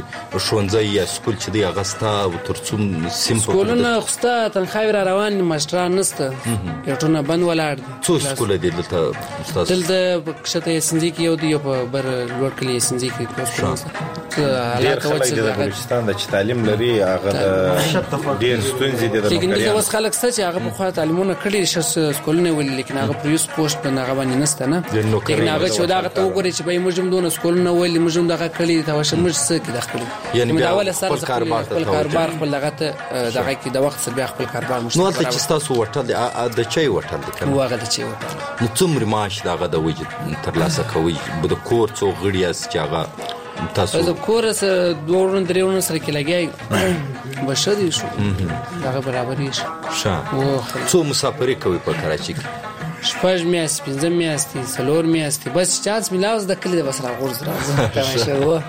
ښوونځی یا سکول چې دی هغه ستا ترڅوم سیم سکولونه خسته تنخواوې را روان ماشټران نشته ګټونه بند ولاړ دي. څو سکوله دي دلته ستاسو؟ دلته کښته یسنځي کې یو دی یو په بر لوړ کلي یسنځي کې ډېر خلک د بلوچستان د چې تعلیم لري هغه ډېر ستونزې دي د لیکن دلته اوس خلک شته چې هغه پخوا تعلیمونه کړي دي سکولونه ولې لیکن هغه پریوس پوسټ په هغه باندې نشته نه لیکن هغه چې دا هغه ته وګوري چې به موږ هم دونه سکولونه ولې موږ هم دغه کړي دا واشه موږ څه کې داخلي یعنی دا اول سره خپل کاروبار خپل لغه ته دغه کې د وخت سره بیا خپل کاروبار مشته نو ته چې تاسو وټل د چای وټل دي کنه واغه د چای وټل نو څومره معاش دغه د وجود تر لاسه کوي د کور څو غړي اس چې هغه تاسو د کور سره دوه درې ورځې سره کې لګي بشری شو دغه برابرې شو ښه څو مسافرې کوي په کراچۍ کې؟ شپږ میاشتې پنځه میاشتې څلور میاشتې بس چانس ملاوز د کلي د بس راغورځ راځه تماشه و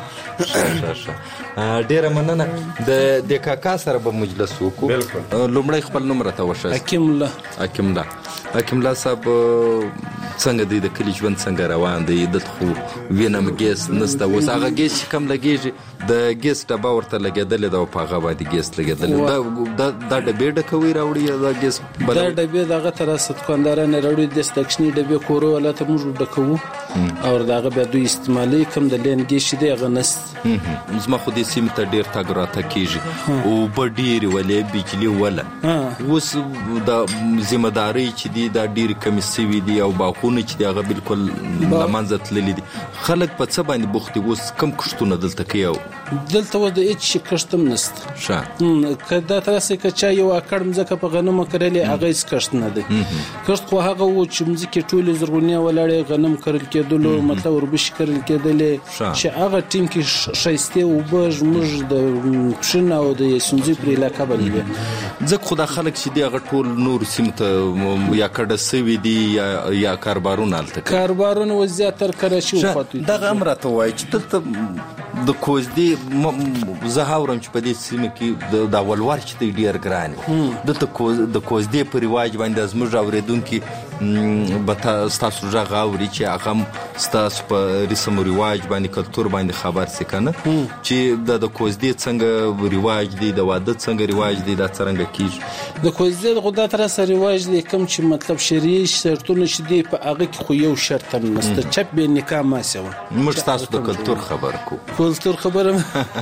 ډیره مننه. د د کاکا سره به مجلس وکړو. بالکل لومړی خپل نوم راته وښایه. حکیم الله. حکیم الله حکیم الله صاحب څنګه دی د کلي ژوند څنګه روان دی؟ دلته خو وینم ګیس نشته اوس هغه ګیس چې کم لګېږي د ګیس ډبه ورته لګېدلې ده او په هغه باندې ګیس لګېدلی دا دا ډبې ډکوي راوړي یا دا ګیس دا ډبې دغه ته راسه دوکانداران راوړي داسې د کوچني ډبې کورو والا ته موږ ډکوو او د هغه بیا دوی استعمالوي کوم د لین ګیس چې دی هغه نشته. زما خو دې سیمې ته ډېر تګ راتګ کېږي اوبه ډېرې ولې بجلي وله اوس د ذمهدارۍ چې دي دا ډېرې کمې سوي دي او باغونه چې دي هغه بالکل له منځه تللي دي. خلک په څه باندې بوخت دي اوس کم کښتونه دلته کوي او دلته اوس د هېڅ شي کښت هم نشته. ښه که دا ته راسئ که چا یو اکړ مځکه په غنمو کرلې هغه هېڅ کښت نه دی. کښت خو هغه و چې مځکې ټولې زرغونې ولاړې غنم کرل کېدلو مطلب وربشې کرل کېدلې چې هغه ټیم کې ښایستې اوبه زموږ د پښین او د یسنځي پر علاقه باندې وي. ځکه خو دا خلک چې دي هغه ټول نور سیمو ته یا کډه سوي دي یا یا کاروبارونه هلته کوي. کاروبارونه اوس زیاتر کراچي وخت دغه هم راته وایي چې دلته د کوزدې زه هاورم چې په دې سیمه کې د ولور چې دی ډېر ګران دی دلته د کوزدې په رواج باندې زموږ اورېدونکي به ستاسو غږ اوري چې هغه هم ستاسو په رسم و رواج باندې کلتور باندې خبر سي کنه چې د د کوزدې څنګه رواج دی د واده څنګه رواج دی دا څنګه کیږي؟ د کوزدې د خدا تر سره رواج دی کوم چې مطلب شرعي شرطونه چې دی په هغه کې خو یو شرط هم نشته چپ به نکاح ما سوه. موږ تاسو د کلتور خبر کو کلتور خبره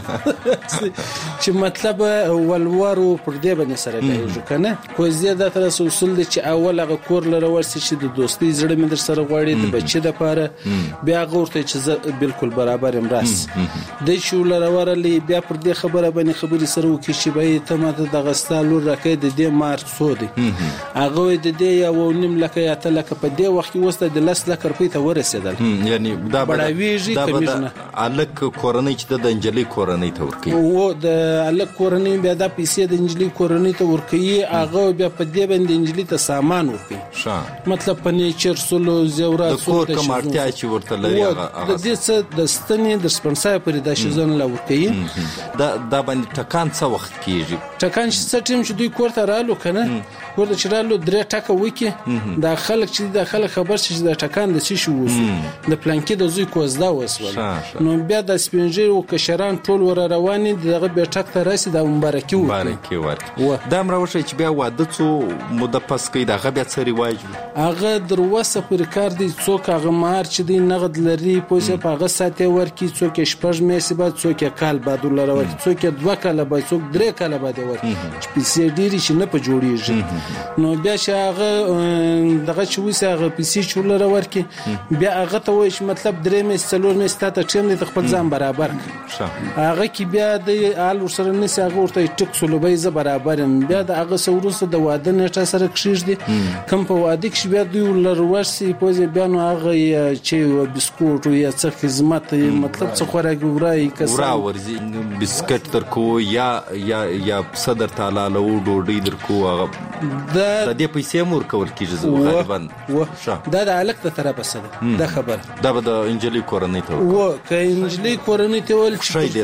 چې مطلب ولورو پر دې باندې سره کوي کنه کوزدې د تر سره اصول دی چې اول هغه کور لره ورسې چې د دوستي زړه مې در سره غواړي د بچي د پاره بیا غوړته چې بالکل برابر هم راس د شو لره ورلې بیا پر دې خبره باندې خبري سره وکړي چې به ته ماته د غستالو راکې د دې مار څو دی هغه د دې یو نیم لکه یا ته لکه په دې وخت کې وسته د لاس لکه روپۍ ته ورسېدل یعنی دا بڑاویږي کمیشنه الک کورنۍ چې د انجلي کورنۍ ته ورکي او د الک کورنۍ بیا د پیسې د انجلي کورنۍ ته ورکي هغه بیا په دې باندې انجلي ته سامان ورکي مطلب پنیچر سولو زیورات د کور کوم اړتیا چې ورته لري هغه د دې څه د ستنې د سپنسر پر د شزن لا ورکي دا دا باندې ټکان څه وخت کیږي؟ ټکان چې ټیم چې دوی کور ته رالو کنه کور ته چرالو درې ټکه وکي دا خلک چې د خلک خبر شي د ټکان د څه شو وسو د پلانکی د زوی کوزدا وسول نو بیا د سپینجر او کشران ټول ور رواني دغه به ټک ته راسي د مبارکي و مبارکي ورته دا مروشه چې بیا واده څو مده پس کې دغه بیا څه رواج هغه دروسه پر کار دي څوک هغه مار چې دی نغد لري پوسه په هغه ساته ورکی څوک شپږ میسي بعد څوک کال بعد ولر ورکی څوک دوه کال بعد څوک درې کال بعد ورکی چې پیسې ډیری چې نه په جوړیږي نو بیا چې هغه دغه چې وسه هغه پیسې چولر ورکی بیا هغه ته وایي چې مطلب درې میس څلور میس ته ټیم دي خپل ځان برابر هغه کې بیا د آل ورسره نس هغه ورته ټک سلوبای ز برابر بیا د هغه سورسه د واده نیټه سره کښیږ دي کوم په واده کې بیا دوی ولر ورسي پوزې بیا نو هغه چې بسکوټ یا څه خدمت مطلب څه خوراک ورای کس ورا ورزي بسکټ تر کو یا یا یا صدر تعالی له ډوډۍ در کو هغه د دې پیسې مور کول کیږي غالبا دا د الک ته طرفه سره دا خبر دا به د انجلي کورنۍ ته و که انجلي کورنۍ ته ول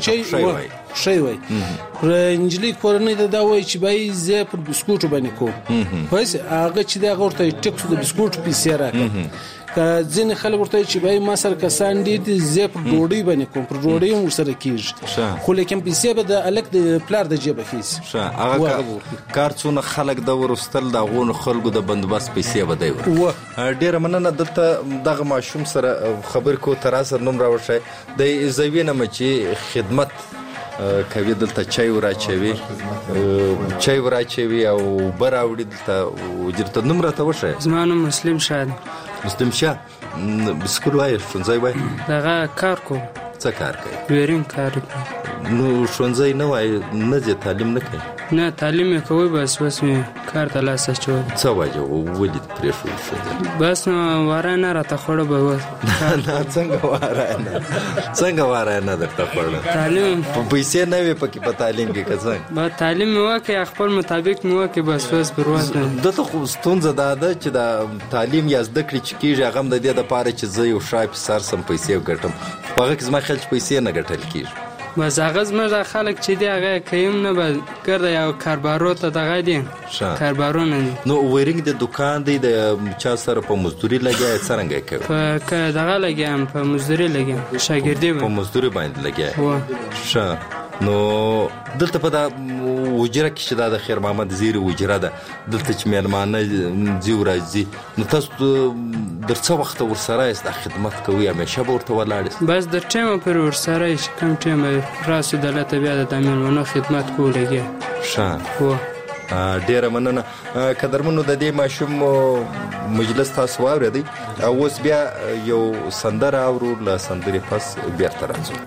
چې شي وای پر انجلي کورنۍ ته دا وای چې بای زه پر بسکوټ باندې کوم پس هغه چې دا غورته ټیکس د بسکوټ پیسې راکړه که ځین خلک ورته چې به ما سره کسان دي زه پر ډوډۍ باندې کوم پر ډوډۍ هم ورسره کیږي خو لیکن پیسې به د الک د پلار د جیبه خیس هغه کار څونه خلک د ورستل د غون خلکو د بندوبست پیسې بدای و ډیره مننه دلته دغه ماشوم سره خبر کو تر اثر نوم راوښه د زوینه مچې خدمت کوي دلته چای وراچوي چای وراچوي او براوړي دلته وجرته نوم راته وښه زما نوم مسلم شاه مسلم شاه بسکول وای شونځای وای دغه کار کوم څه کار کوي ویرین کار نو شونځای نه وای نه ځي تعلیم نه کوي نه تعلیم کوي بس بس می کار ته لاس اچو څه وجه ولید پرې شو بس نو واره نه راته خوړه به و نه څنګه واره نه څنګه واره نه درته خوړه تعلیم په پیسې نه وي پکې په تعلیم کې کڅنګ با تعلیم مو کې خپل مطابق مو کې بس بس پرواز نه دته خو ستونزه ده چې د تعلیم یا زده کړې چې کیږي هغه د دې د پاره چې زه یو شای په سر سم پیسې وګټم هغه کې زما خلک پیسې نه ګټل کیږي بس هغه زما خلک چې دی هغه کيم نه به ګرځي یو کاربارو ته دغه دي کاربارونه نو ویرینګ د دکان دی د چا سره په مزدوري لګیا څنګه کوي په دغه لګیم په مزدوري لګیم شاګردي په مزدوري باندې لګیا ښه نو دلته په دا وجره کې چې دا د خیر محمد زیری وجره ده دلته چې مېلمانه ځي ورځي نو تاسو در څه وخت ورسره است خدمت کوي همیشه به ورته ولاړ بس در ټیم پر ورسره چې کوم ټیم راسو دلته بیا د مېلمانو خدمت کولږي ښه هو ډیره مننه قدرمنو د دې ماشوم مجلس تاسو واورئ او اوس بیا یو سندره اورو له سندرې پس بیرته راځو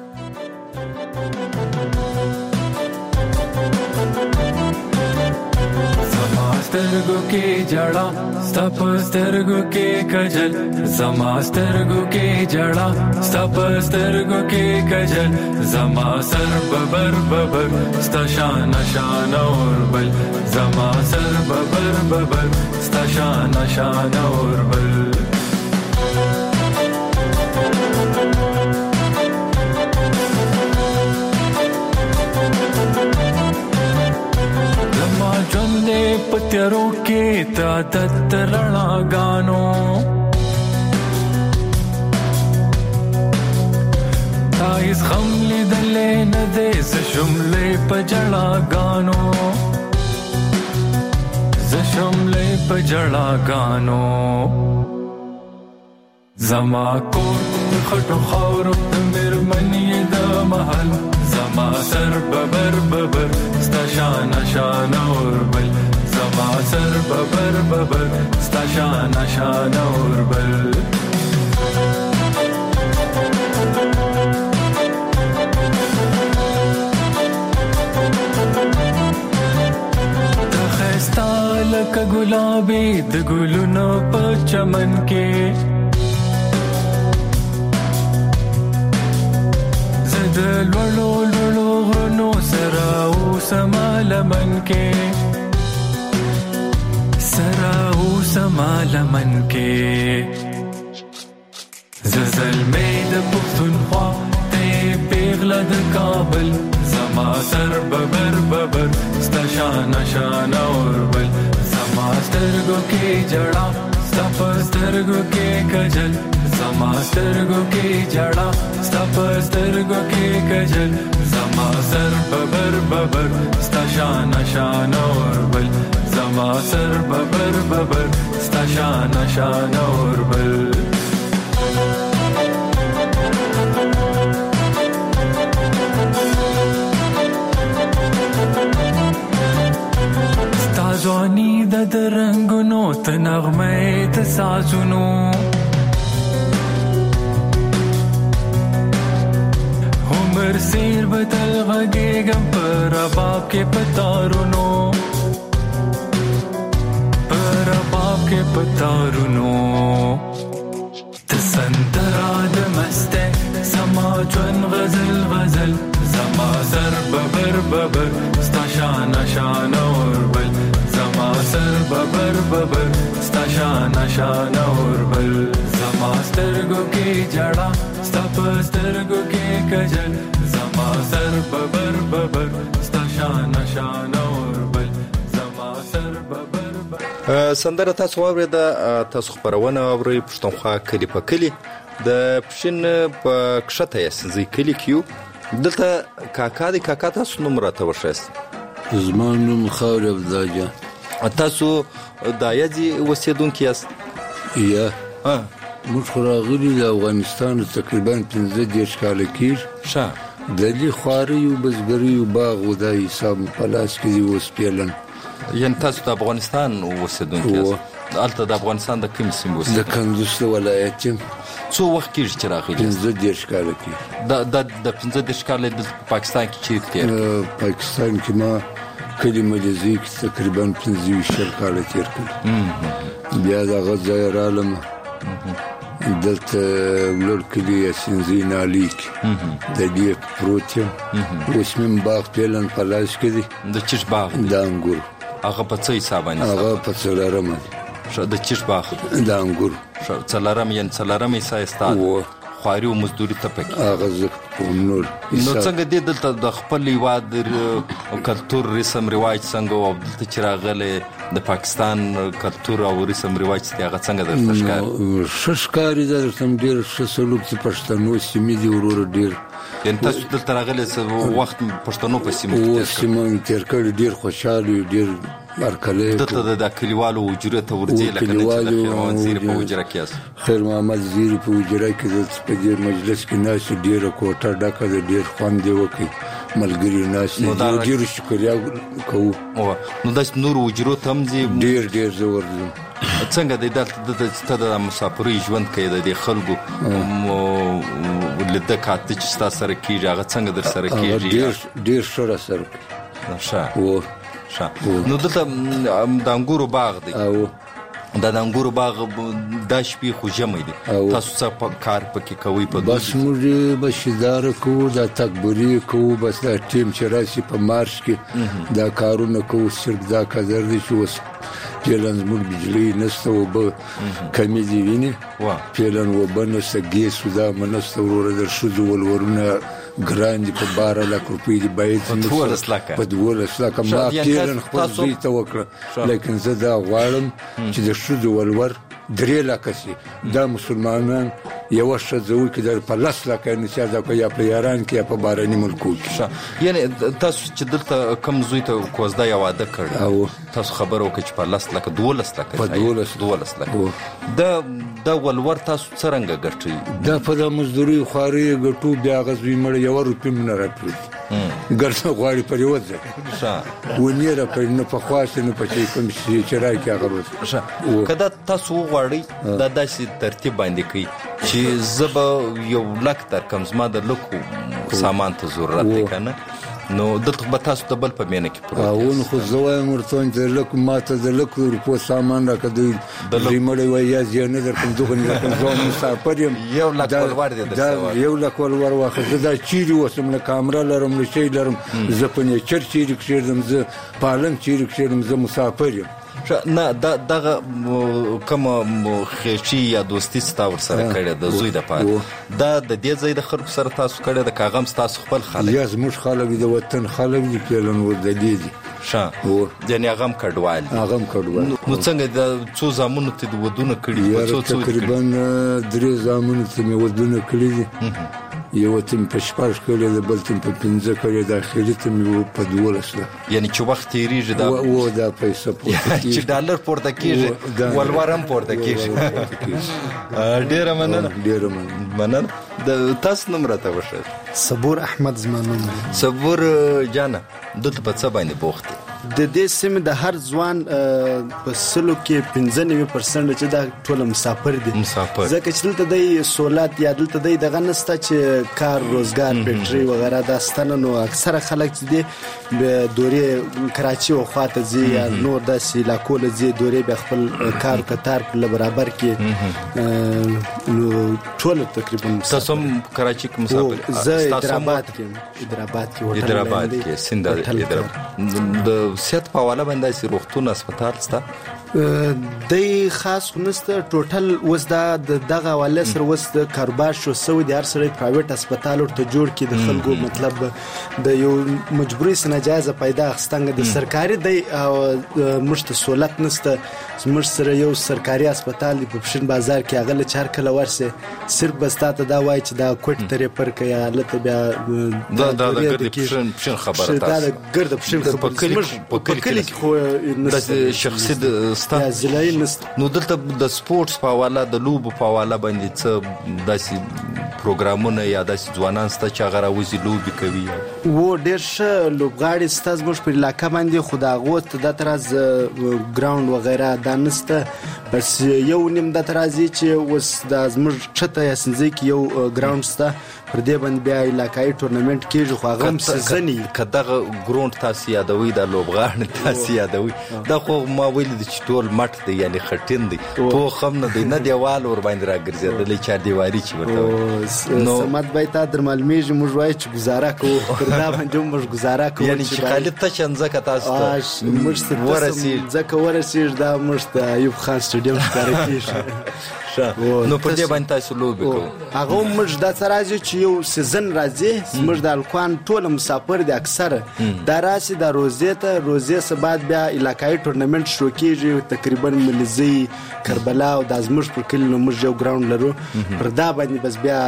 سترګو کې جړا ستپ سترګو کې کجل زما سترګو کې جړا ستپ سترګو کې کجل زما سر ببر ببر ستا شان شان اور بل زما سر ببر ببر ستا شان شان اور بل پتیرو کې تا دت رڼا غانو تایز خملې دلې نه دې ز شملې پجړا غانو ز شملې پجړا غانو زما کو خټو خورو مرمنې د محل زما سر ببر ببر ستا شان شان اور بل زما سر ببر ببر ستا شان شان اور بل تخستا لک گلابی د ګلونو په چمن کې د لولو لولو غرونو سره او سما لمن کې سره او سما لمن کې زلزل مې د پښتونخوا ته پیغله د کابل زما سر ببر ببر ستا شان شان اور بل زما سترګو کې جړا ستا په سترګو کې کجل زما سترګو کې جړا ستا په سترګو کې کجل زما سر ببر ببر ستا شان شان اور بل زما سر ببر ببر ستا شان شان اور بل ستا ځواني د رنګونو ته نغمه ته سازونو عمر سیر بدل غږېږم پر رباب کې پتارونو پر رباب کې پتارونو ته سندرا د مسته زما ژوند غزل غزل زما سر ببر ببر ستا شان شان اور بل زما سر ببر ببر ستا شان شان اور بل زما سترګو کې جړا ستا په سترګو کې کجل زما سر ببر ببر ستا شان شان اور بل زما سر ببر ببر سندره تاسو واورید تاسو خبرونه اوري پښتونخوا کلی په کلی د پښین په کښته یې سنځي کلی کیو دلته کاکا دی کاکا تاسو نوم راته وښایست زمان نوم خاور عبدالله تاسو د یادي اوسیدونکي یاست یا ها موږ خو راغلي د افغانستان تقریبا پنځه دېرش کاله کېږي ښه د دې خوارۍ او بزګرۍ او باغ او دا حساب په لاس کې دي اوس پیلن یعنې تاسو د افغانستان اوسیدونکي یاست هلته د افغانستان د کومې سیمې اوسېدونکي د کندوز ولایت یم څو وخت کېږي چې راغلي پنځه دېرش کاله کېږي د پنځه دېرش کاله دلته په پاکستان کې چیرې تېر پاکستان کې ما کلي ملیزۍ کې تقریبا پنځه ویشت شل کاله تېر کړي بیا د هغه ځایه رالم دلته ولر کلی سنځي نالي کې د دې پروت یم اوس مې باغ پیلن په لاس کې دي د چش باغ د انګور هغه په څه حساب باندې هغه په څلورم د چش باغ د انګور څلورم یعنې څلورم حصه یې ستا خواري او مزدوري ته پکې هغه زه په نور نو څنګه دې دلته د خپل هېواد کلتور رسم رواج څنګه او دلته چې راغلی د پاکستان کلتور او رسم رواج چې هغه څنګه درته ښکاري ښه ښکاري دا درته هم ډېر ښه سلوک چې پښتنو سیمې دي وروره ډېر یعنې تاسو دلته راغلی وخت پښتنو په سیمه کې اوس سیمه مې تېر کړی ډېر خوشحال ډېر هرکلی دلته د کلیوالو حجرې ته ورځې لکه نه چې د خیر محمد زیري په حجره کې یاست خیر محمد زیري په حجره کې دلته په دې مجلس کې ناست ډېره کوټه ډکه ده ډېر خوند یې وکړي ملګري ناست دي ډېرو شکریا کوو نو داسې نورو حجرو ته هم ځي ډېر ډېر زه ورځم څنګه دی دلته ته د مسافرۍ ژوند کوې د دې خلکو لیده کاته چې ستا سره کېږي هغه څنګه در سره کېږي ډېر ښه را سره کوي ښه نو دلته د انګورو باغ دی دا د انګورو باغ دا شپې خو ژمی دی تاسو څه کار پکې کوئ په بس موږ بشیداره کوو دا تکبري کوو بس دا ټیم چې راشي په مارش کې دا کارونه کوو صرف دا قدر دی چې اوس پیلن زموږ بجلۍ نشته اوبه کمې دي وینې پیلن اوبه نشته ګیس دا م نشته وروره د ښځو ولورونه ګران دي په باره لک روپۍ دي باید په دولس لکه په دولس لکه ما پیرن خپل زوی ته وکړه لیکن زه دا غواړم چې د ښځو ولور درې لکه سي دا مسلمانان یوه ښځه وکړي د په لس لکه یې نصیحت وکړه یا په یاران کې یا په بهرني ملکو کې یعنې تاسو چې دلته کم زوی ته کوزده یا واده کړی تاسو خبره وکړه چې په لس لکه دولس لکه په دولس دولس لکه دا ولور تاسو څرنګه ګټئ دا په دا مزدوري خوارۍ ګټو بیا هغه زوی مړی یوه روپۍ مې نه راپرېږدي ګرځه غواړي پر یوه ځای ونې راپرېږدي نه په خواست نه په چې کوم شي چې راکړي هغه به که دا تاسو وغواړئ دا داسې ترتیب باندې کوي چې زه به یو لک درکړم زما د لکو سامان ته ضرورت دی که نه نو دلته به تاسو د بل په مینه کې پروت یاست اون خو زه وایم ورته د لکو ما ته د لکو روپو سامان راکړه دوی دوی مړی وایي یا زه نه درکړم دغه نه درکړم زه مسافر یم یو لک ولور دی دا یو لک ولور واخله زه دا چیرې اوسم نه کامره لرم نه شی لرم زه په نیچر چیرې کښېږدم زه پالنګ چیرې کښېږدم زه مسافر یم نه دغه کومه خېشي یا دوستي ستا ورسره کړې د زوی دپاره دا د دې ځای د خلکو سره تاسو کړې ده که هغه هم ستاسو خپل خلک یا زموږ خلک دي د وطن خلک دي پیلن وردلي دي ښه یعنې هغه هم کډوال دي هغه هم کډوال نو څنګه د څو زامنو ته د ودونه کړي تقریبا درې زامنو ته مې ودونه کړي دي یو ته مې په شپږ کړی ده بل ته مې په پنځه کړی ده اخري ته مې په دولس ده یعنې چې وخت تېرېږي دا و دا پیسه پورته کېږي چې ډالر پورته کېږي ولور هم پورته کېږي ډېره مننه ډېره مننه مننه د تاسو نوم راته وښایه صبور احمد زما نوم دی صبور جانه دلته په څه باندې بوخت دی د دې سیمې د هر ځوان په سلو کې پنځه نوي پرسنټ چې دا ټول مسافر دي مسافر ځکه چې دلته د سہولت یا دلته د دغه نسته چې کار روزګار فیکټري وغیرہ دا ستنه نو اکثره خلک چې دي به دورې کراچي او خواته ځي یا نور داسې علاقو له ځي دورې به خپل کار کتار په برابر کې نو ټول تقریبا تاسو هم کراچي کې مسافر زه حیدرآباد کې حیدرآباد کې حیدرآباد کې سند حیدرآباد صحت په حواله باندې سي روغتون هسپتال ستا د خاص خنسته ټوټل وس دا دغه حواله سره وس د کاروبار شو سو د هر سره پرایویټ هسپتال ورته جوړ کی د خلکو مطلب د یو مجبوری سنجایزه پیدا خستنګ د سرکاري د مشت سہولت نسته مش سره یو سرکاري هسپتال په پښین بازار کې هغه چار کله ورسه صرف بستاته دا وای چې دا کوټ ترې پر کیا لته بیا دا دا د ګرد پښین پښین خبره تاسو دا د ګرد پښین خبره په کلی کې خو د شخصي د ځلای نست نو دلته د سپورتس په حواله د لوبو په حواله باندې څه داسې پروګرامونه یا داسې ځوانان ستا چې هغه راوځي لوبې کوي و ډېر ښه لوبغاړي ستا زموږ په علاقه باندې خو د هغو ته دا تراز ګراوند وغیره دا نسته بس یو نیم دا ترازي چې اوس د زموږ ښته یا سنځي کې یو ګراوند سته پر دې باندې بیا علاقایي ټورنمنټ کېږي خو هغه هم سیزني که دغه ګراوند تاسو یادوي د لوبغاړي تاسو یادوي دا خو ما ویل دي چې ټول مټ دی یعنی خټین دی پوخ هم نه دی نه دیوال ور باندې راګرځېدلی چار دیواري چې ورته نو سمات بای تا در معلومیږي موږ وایو چې گزاره کوو پر دا باندې موږ گزاره کوو یعنی چې خالد ته څنګه تاسو ته موږ ورسي ځکه ورسي دا موږ ته ایوب خان سټیډیم ښکاره کېږي نو په دې باندې تاسو لوبې کوو هغه موږ دا څه راځي چې یو سیزن راځي موږ د الکوان ټول مسافر دي اکثر دا راشي د روزې ته روزې څخه بعد بیا علاقایي ټورنمنټ شروع کېږي تقریبا ملزي کربلا او د ازمر پر کلی نو موږ یو ګراوند لرو پر دا باندې بس بیا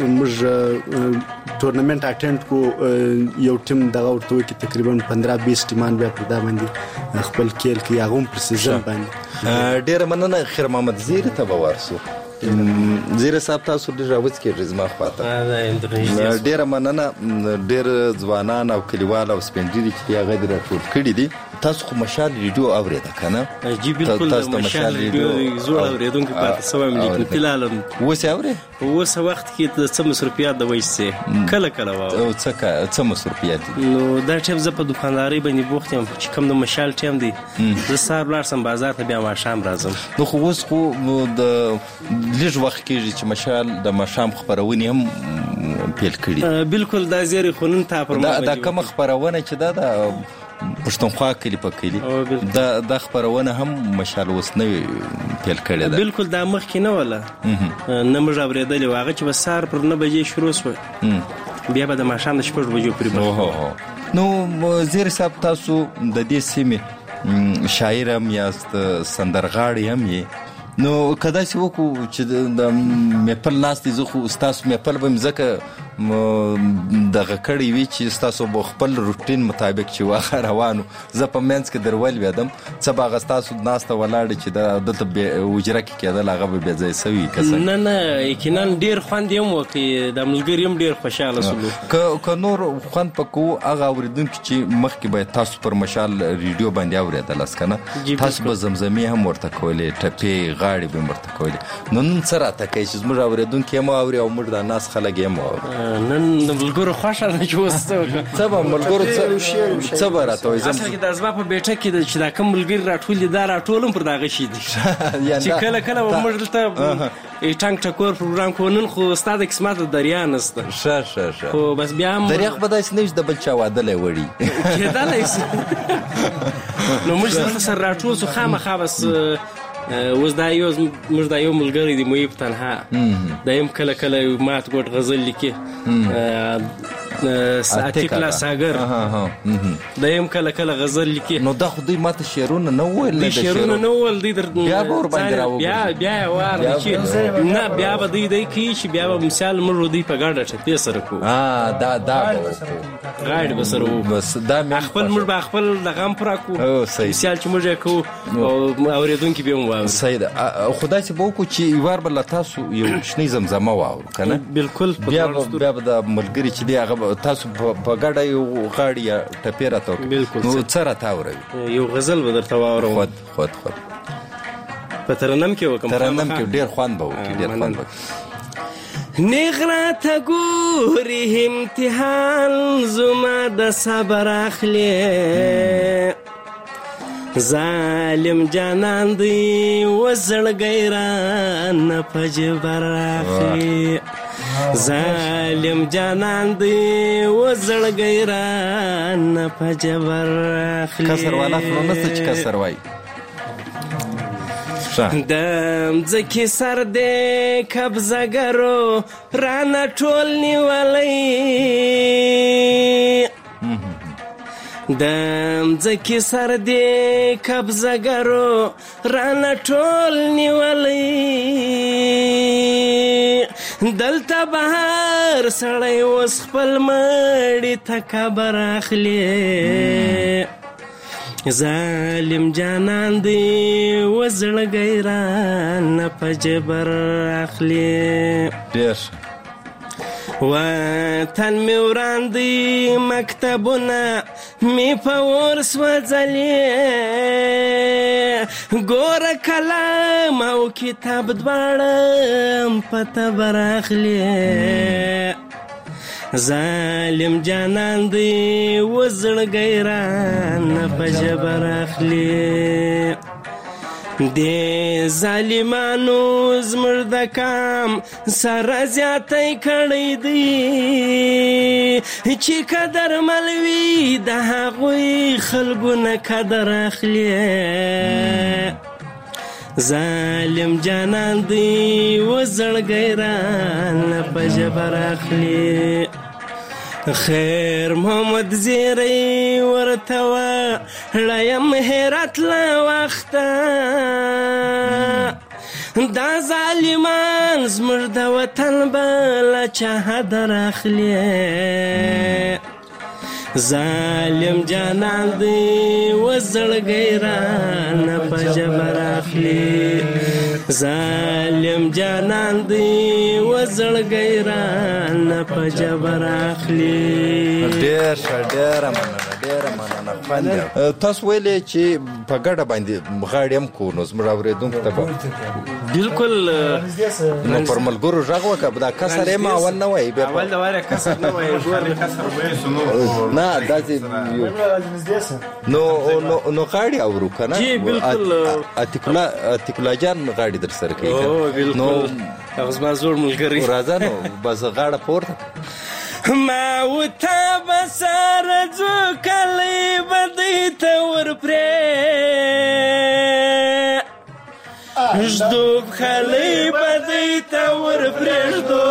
موږ ټورنمنټ اټینډ کو یو ټیم دغه ورته کې تقریبا پندرہ بیس ټیمان بیا پر دا باندې خپل کېل کې هغه پر سیزن باندې ډېر مننه خیر محمد زیر ته باور زیر صاحب تاسو ډیر راوځ کې رزما خواته ډیر مننه ډیر ځوانان او کلیوال او سپینډری چې هغه د راټول کړي دي تاسو خو مشال ریډیو اوریدا کنه جی بالکل د مشال ریډیو زوړ اوریدونکو پاتې سوم لیکن فلالم وسه اوري وسه وخت کې د څه مصرفيات د وایسه کله کله و او څه څه مصرفيات نو دا ټیم ز په دکانداري باندې بوخت یم چې کوم د مشال ټیم دی د سار بلار سم بازار ته بیا ما شام راځم نو خو اوس خو د لږ وخت کېږي چې مشال د مشام خبرونه هم پیل کړي بالکل دا زیری خونن تا پر ما دا کوم خبرونه چې دا د پښتونخوا کلی په کلی دا د خبرونه هم مشال وسنوي پیل کړي دا بالکل دا مخ کې نه ولا نه موږ اوریدل واغه چې بسار پر نه بجې شروع شو بیا به د ماشام د شپږ بجو پرې نو زیر صاحب تاسو د دې سیمه شاعر هم یاست سندرغاړي هم یې نو کدا چې وکړو چې د میپل لاس دي زه خو تاسو میپل به مځکه دغه کړی وی چې تاسو په خپل روټین مطابق چې واخه روانو زه په منځ کې درول ویدم څه باغ تاسو ناسته ولاړ چې د دلته وجره کې کېدل هغه به ځای سوي کسه نه نه یقینا ډیر خوند یم وکي د ملګری هم ډیر خوشاله سولو ک ک نور خوند پکو هغه اوریدونکو چې مخکې به تاسو پر مشال ریډیو باندې اوریدل اسکنه تاسو به زمزمي هم ورته کولې ټپي غاړي به ورته کولې نن سره تا کې چې موږ اوریدونکو هم اوري او موږ د ناس خلک هم نن د ملګرو خوښه نه جوړسته څه به ملګرو څه به راته وایي اصل کې د ازما په بیټه کې چې دا کوم ملګری راټول دي دا راټولم پر دغه شي دي چې کله کله موږ ته ټانک ټکور پروګرام کو نن خو استاد قسمت دریا نسته شه شه شه خو بس بیا دریا خو داس نه د بل چا واده لې وړي کېدلای شي نو موږ سره راټول سو خامخا بس اوس دا یو موږ دا یو ملګری دی مې په تنها دا یم کله کله مات ګوت غزل لیکي اتیکلا ساګر دا یم کله کله غزل لیکي نو دا خو دوی ماته شعرونه نه ویل نه شعرونه نه ویل دي بیا به ور باندې راو بیا بیا وار چې نه بیا به دوی دی کی چې بیا به مثال موږ دوی په ګاډه ټپې سره کو ها دا دا غاډ بسرو بس دا مې خپل موږ به خپل د غم پر کو مثال چې موږ کو او اوریدونکو به مو سید خدای سي بو کو چې وار بل تاسو یو شنی زمزمه واور کنه بالکل بیا بیا د ملګری چې دی هغه تاسو په ګډه یو غاړی ټپیرا ته نو څره تاوري یو غزل به درته واورم خود خود خود په ترنم کې وکم ترنم کې ډیر خوان به وکي ډیر خوان به نغرا ته ګوري امتحان زما د صبر اخلي ظالم جانان دی وزړ غیران پجبر اخلي ظالم جانان دی وزړګی رانه په جبر اخلي کسر والا خو نسته چې کسر وای د مځکې سر دی قبضهګرو رانه ټول نیولی د مځکې سر دی قبضهګرو رانه ټول نیولی دلته بهر سړی اوس خپل مړي ته قبر اخلي ظالم جانان دی وزړګی رانه په جبر اخلي ډېر وطن مې وران دی مکتبونه مې په اور سوځلي ګوره کلام او کتاب دواړه په تبر اخلي ظالم جانان دی وزړګی رانه په جبر اخلي د ظالمانو زموږ د کام سره زیاتی کړی دی چې قدر ملوي د هغوی خلکو نه قدر اخلي ظالم جانان دی وزړګی رانه په جبر اخلي خیر محمد زیری ورته وړیم هرات له وخته دا ظالمان زموږ د وطن به له چا در اخلي ظالم جانان دی وزړګی رانه په جبر اخلي ظالم جانان دی وزړګی رانه په جبر اخلي ډېر ښه ډېره مننه ډېره مننه خوند تاسو ویلې چې په ګډه باندې غاړې هم کوو نو زموږ اورېدونکو ته به بالکل نو پر ملګرو غږ وکړه دا کسر یې ما اول نه وایي اول د واره کسر نه وایي ګورې کسر نه داسې نو نو غاړې اورو که نه جی بالکل اتیکولا جان غاړې در سره کوي او بالکل هغه زما زوړ ملګری راځه نو بس غاړه پورته ما وته به سره ځو کلی به دوی ته ورپرې ژدو کلی به دوی ته ورپرېږدو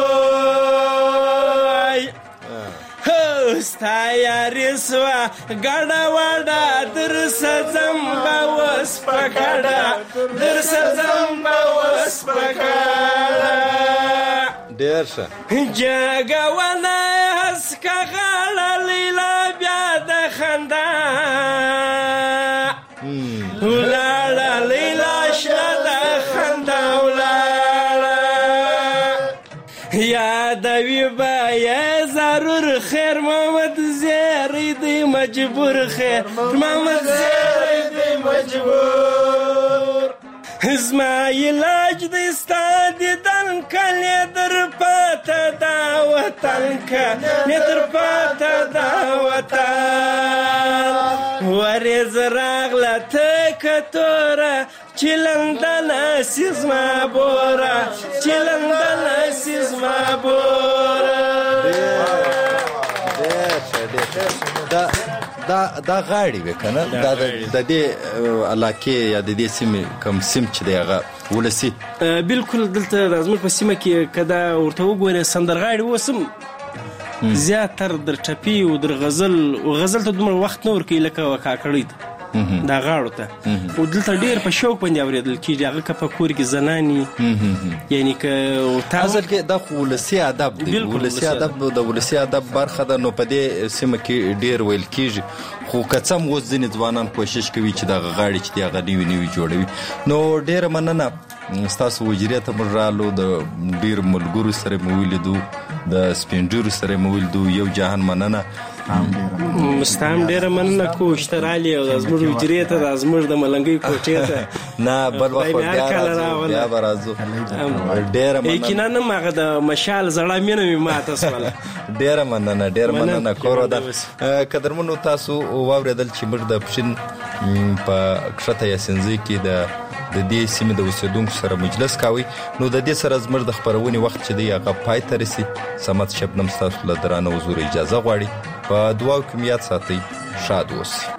ستا یاري سوه ګډه وډه درسه ځم به اوس په ګډه درسه ځم به اوس په ګډه ډېر ښه جګونه هسکه غاړه لیلا بیا د خندا ولاړه لیلا شنه د خندا ولاړه یادوي به یې ضرور خیر محمد زیری دی مجبور خیر محمد زیری دی مجبور زما علاج دی ستا دیدن کلی در پاته دا وطن کلی در پاته دا وطن وریز راغله ته کتوره چې لندنه سی زما بوره چې لندنه سی زما بوره دا دا دا غاړې وې که نه دا د دې علاقې یا د دې سیمې کوم سیم چې دی هغه ولسي بالکل دلته د زموږ په سیمه کې که دا ورته وګورې سندرغاړي اوس هم زیاتر در ټپي او در غزل او غزل ته دومره وخت نه ورکوي لکه کاکړۍ ته دا غاړو ته او دلته ډېر په شوق باندې اورېدل کېږي هغه که په کور کې زنانې یعنی که اصل کې دا خو ولسي ادب دی ولسي ادب د ولسي ادب برخه ده نو په دې سیمه کې ډېر ویل کېږي خو که څه هم اوس ځینې ځوانان کوشش کوي چې دغه غاړې چې دي هغه نوي نوي جوړوي نو ډېره مننه ستاسو وجرې ته موږ رالو د ډېر ملګرو سره مې ولیدو د سپین ږیرو سره مې ولیدو یو جهان مننه ستا هم ډېره مننه کوش ته رالې او د زموږ حجرې ته د زموږ د ملنګۍ کوټې ته نه بل وخت بیا به راځو ډېره مننه یقینا هم هغه د مشال زړه مینه مې ماته سوله ډېره مننه ډېره مننه کور ده قدرمنو تاسو واورېدل چې موږ د پښین په کښته یاسینزۍ کې د د دې سیمې د اوسیدونکو سره مجلس کاوه. نو د دې سره زموږ د خبرونې وخت چې دی هغه پای ته رسي. سمت شبنم تاسو له درانه حضور اجازه غواړي. په دعا کې یاد ساتئ. شاد اوسئ.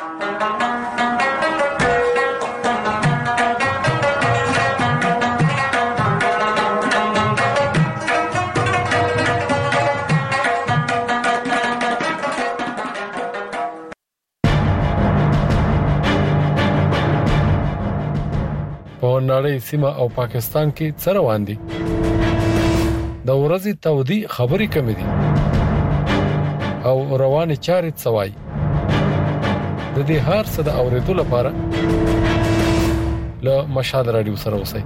په نړۍ سیمه او پاکستان کې څه روان دي؟ د ورځې تودي خبرې کمې دي او رواني چارې څوای. د دې هر څه د اوریدو لپاره له مشهد رادیو سره اوسئ.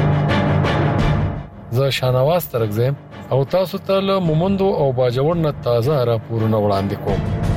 زه شانواز ترګزم او تاسو ته له مومندو او باجوړ نه تازه راپورونه وړاندې کوم.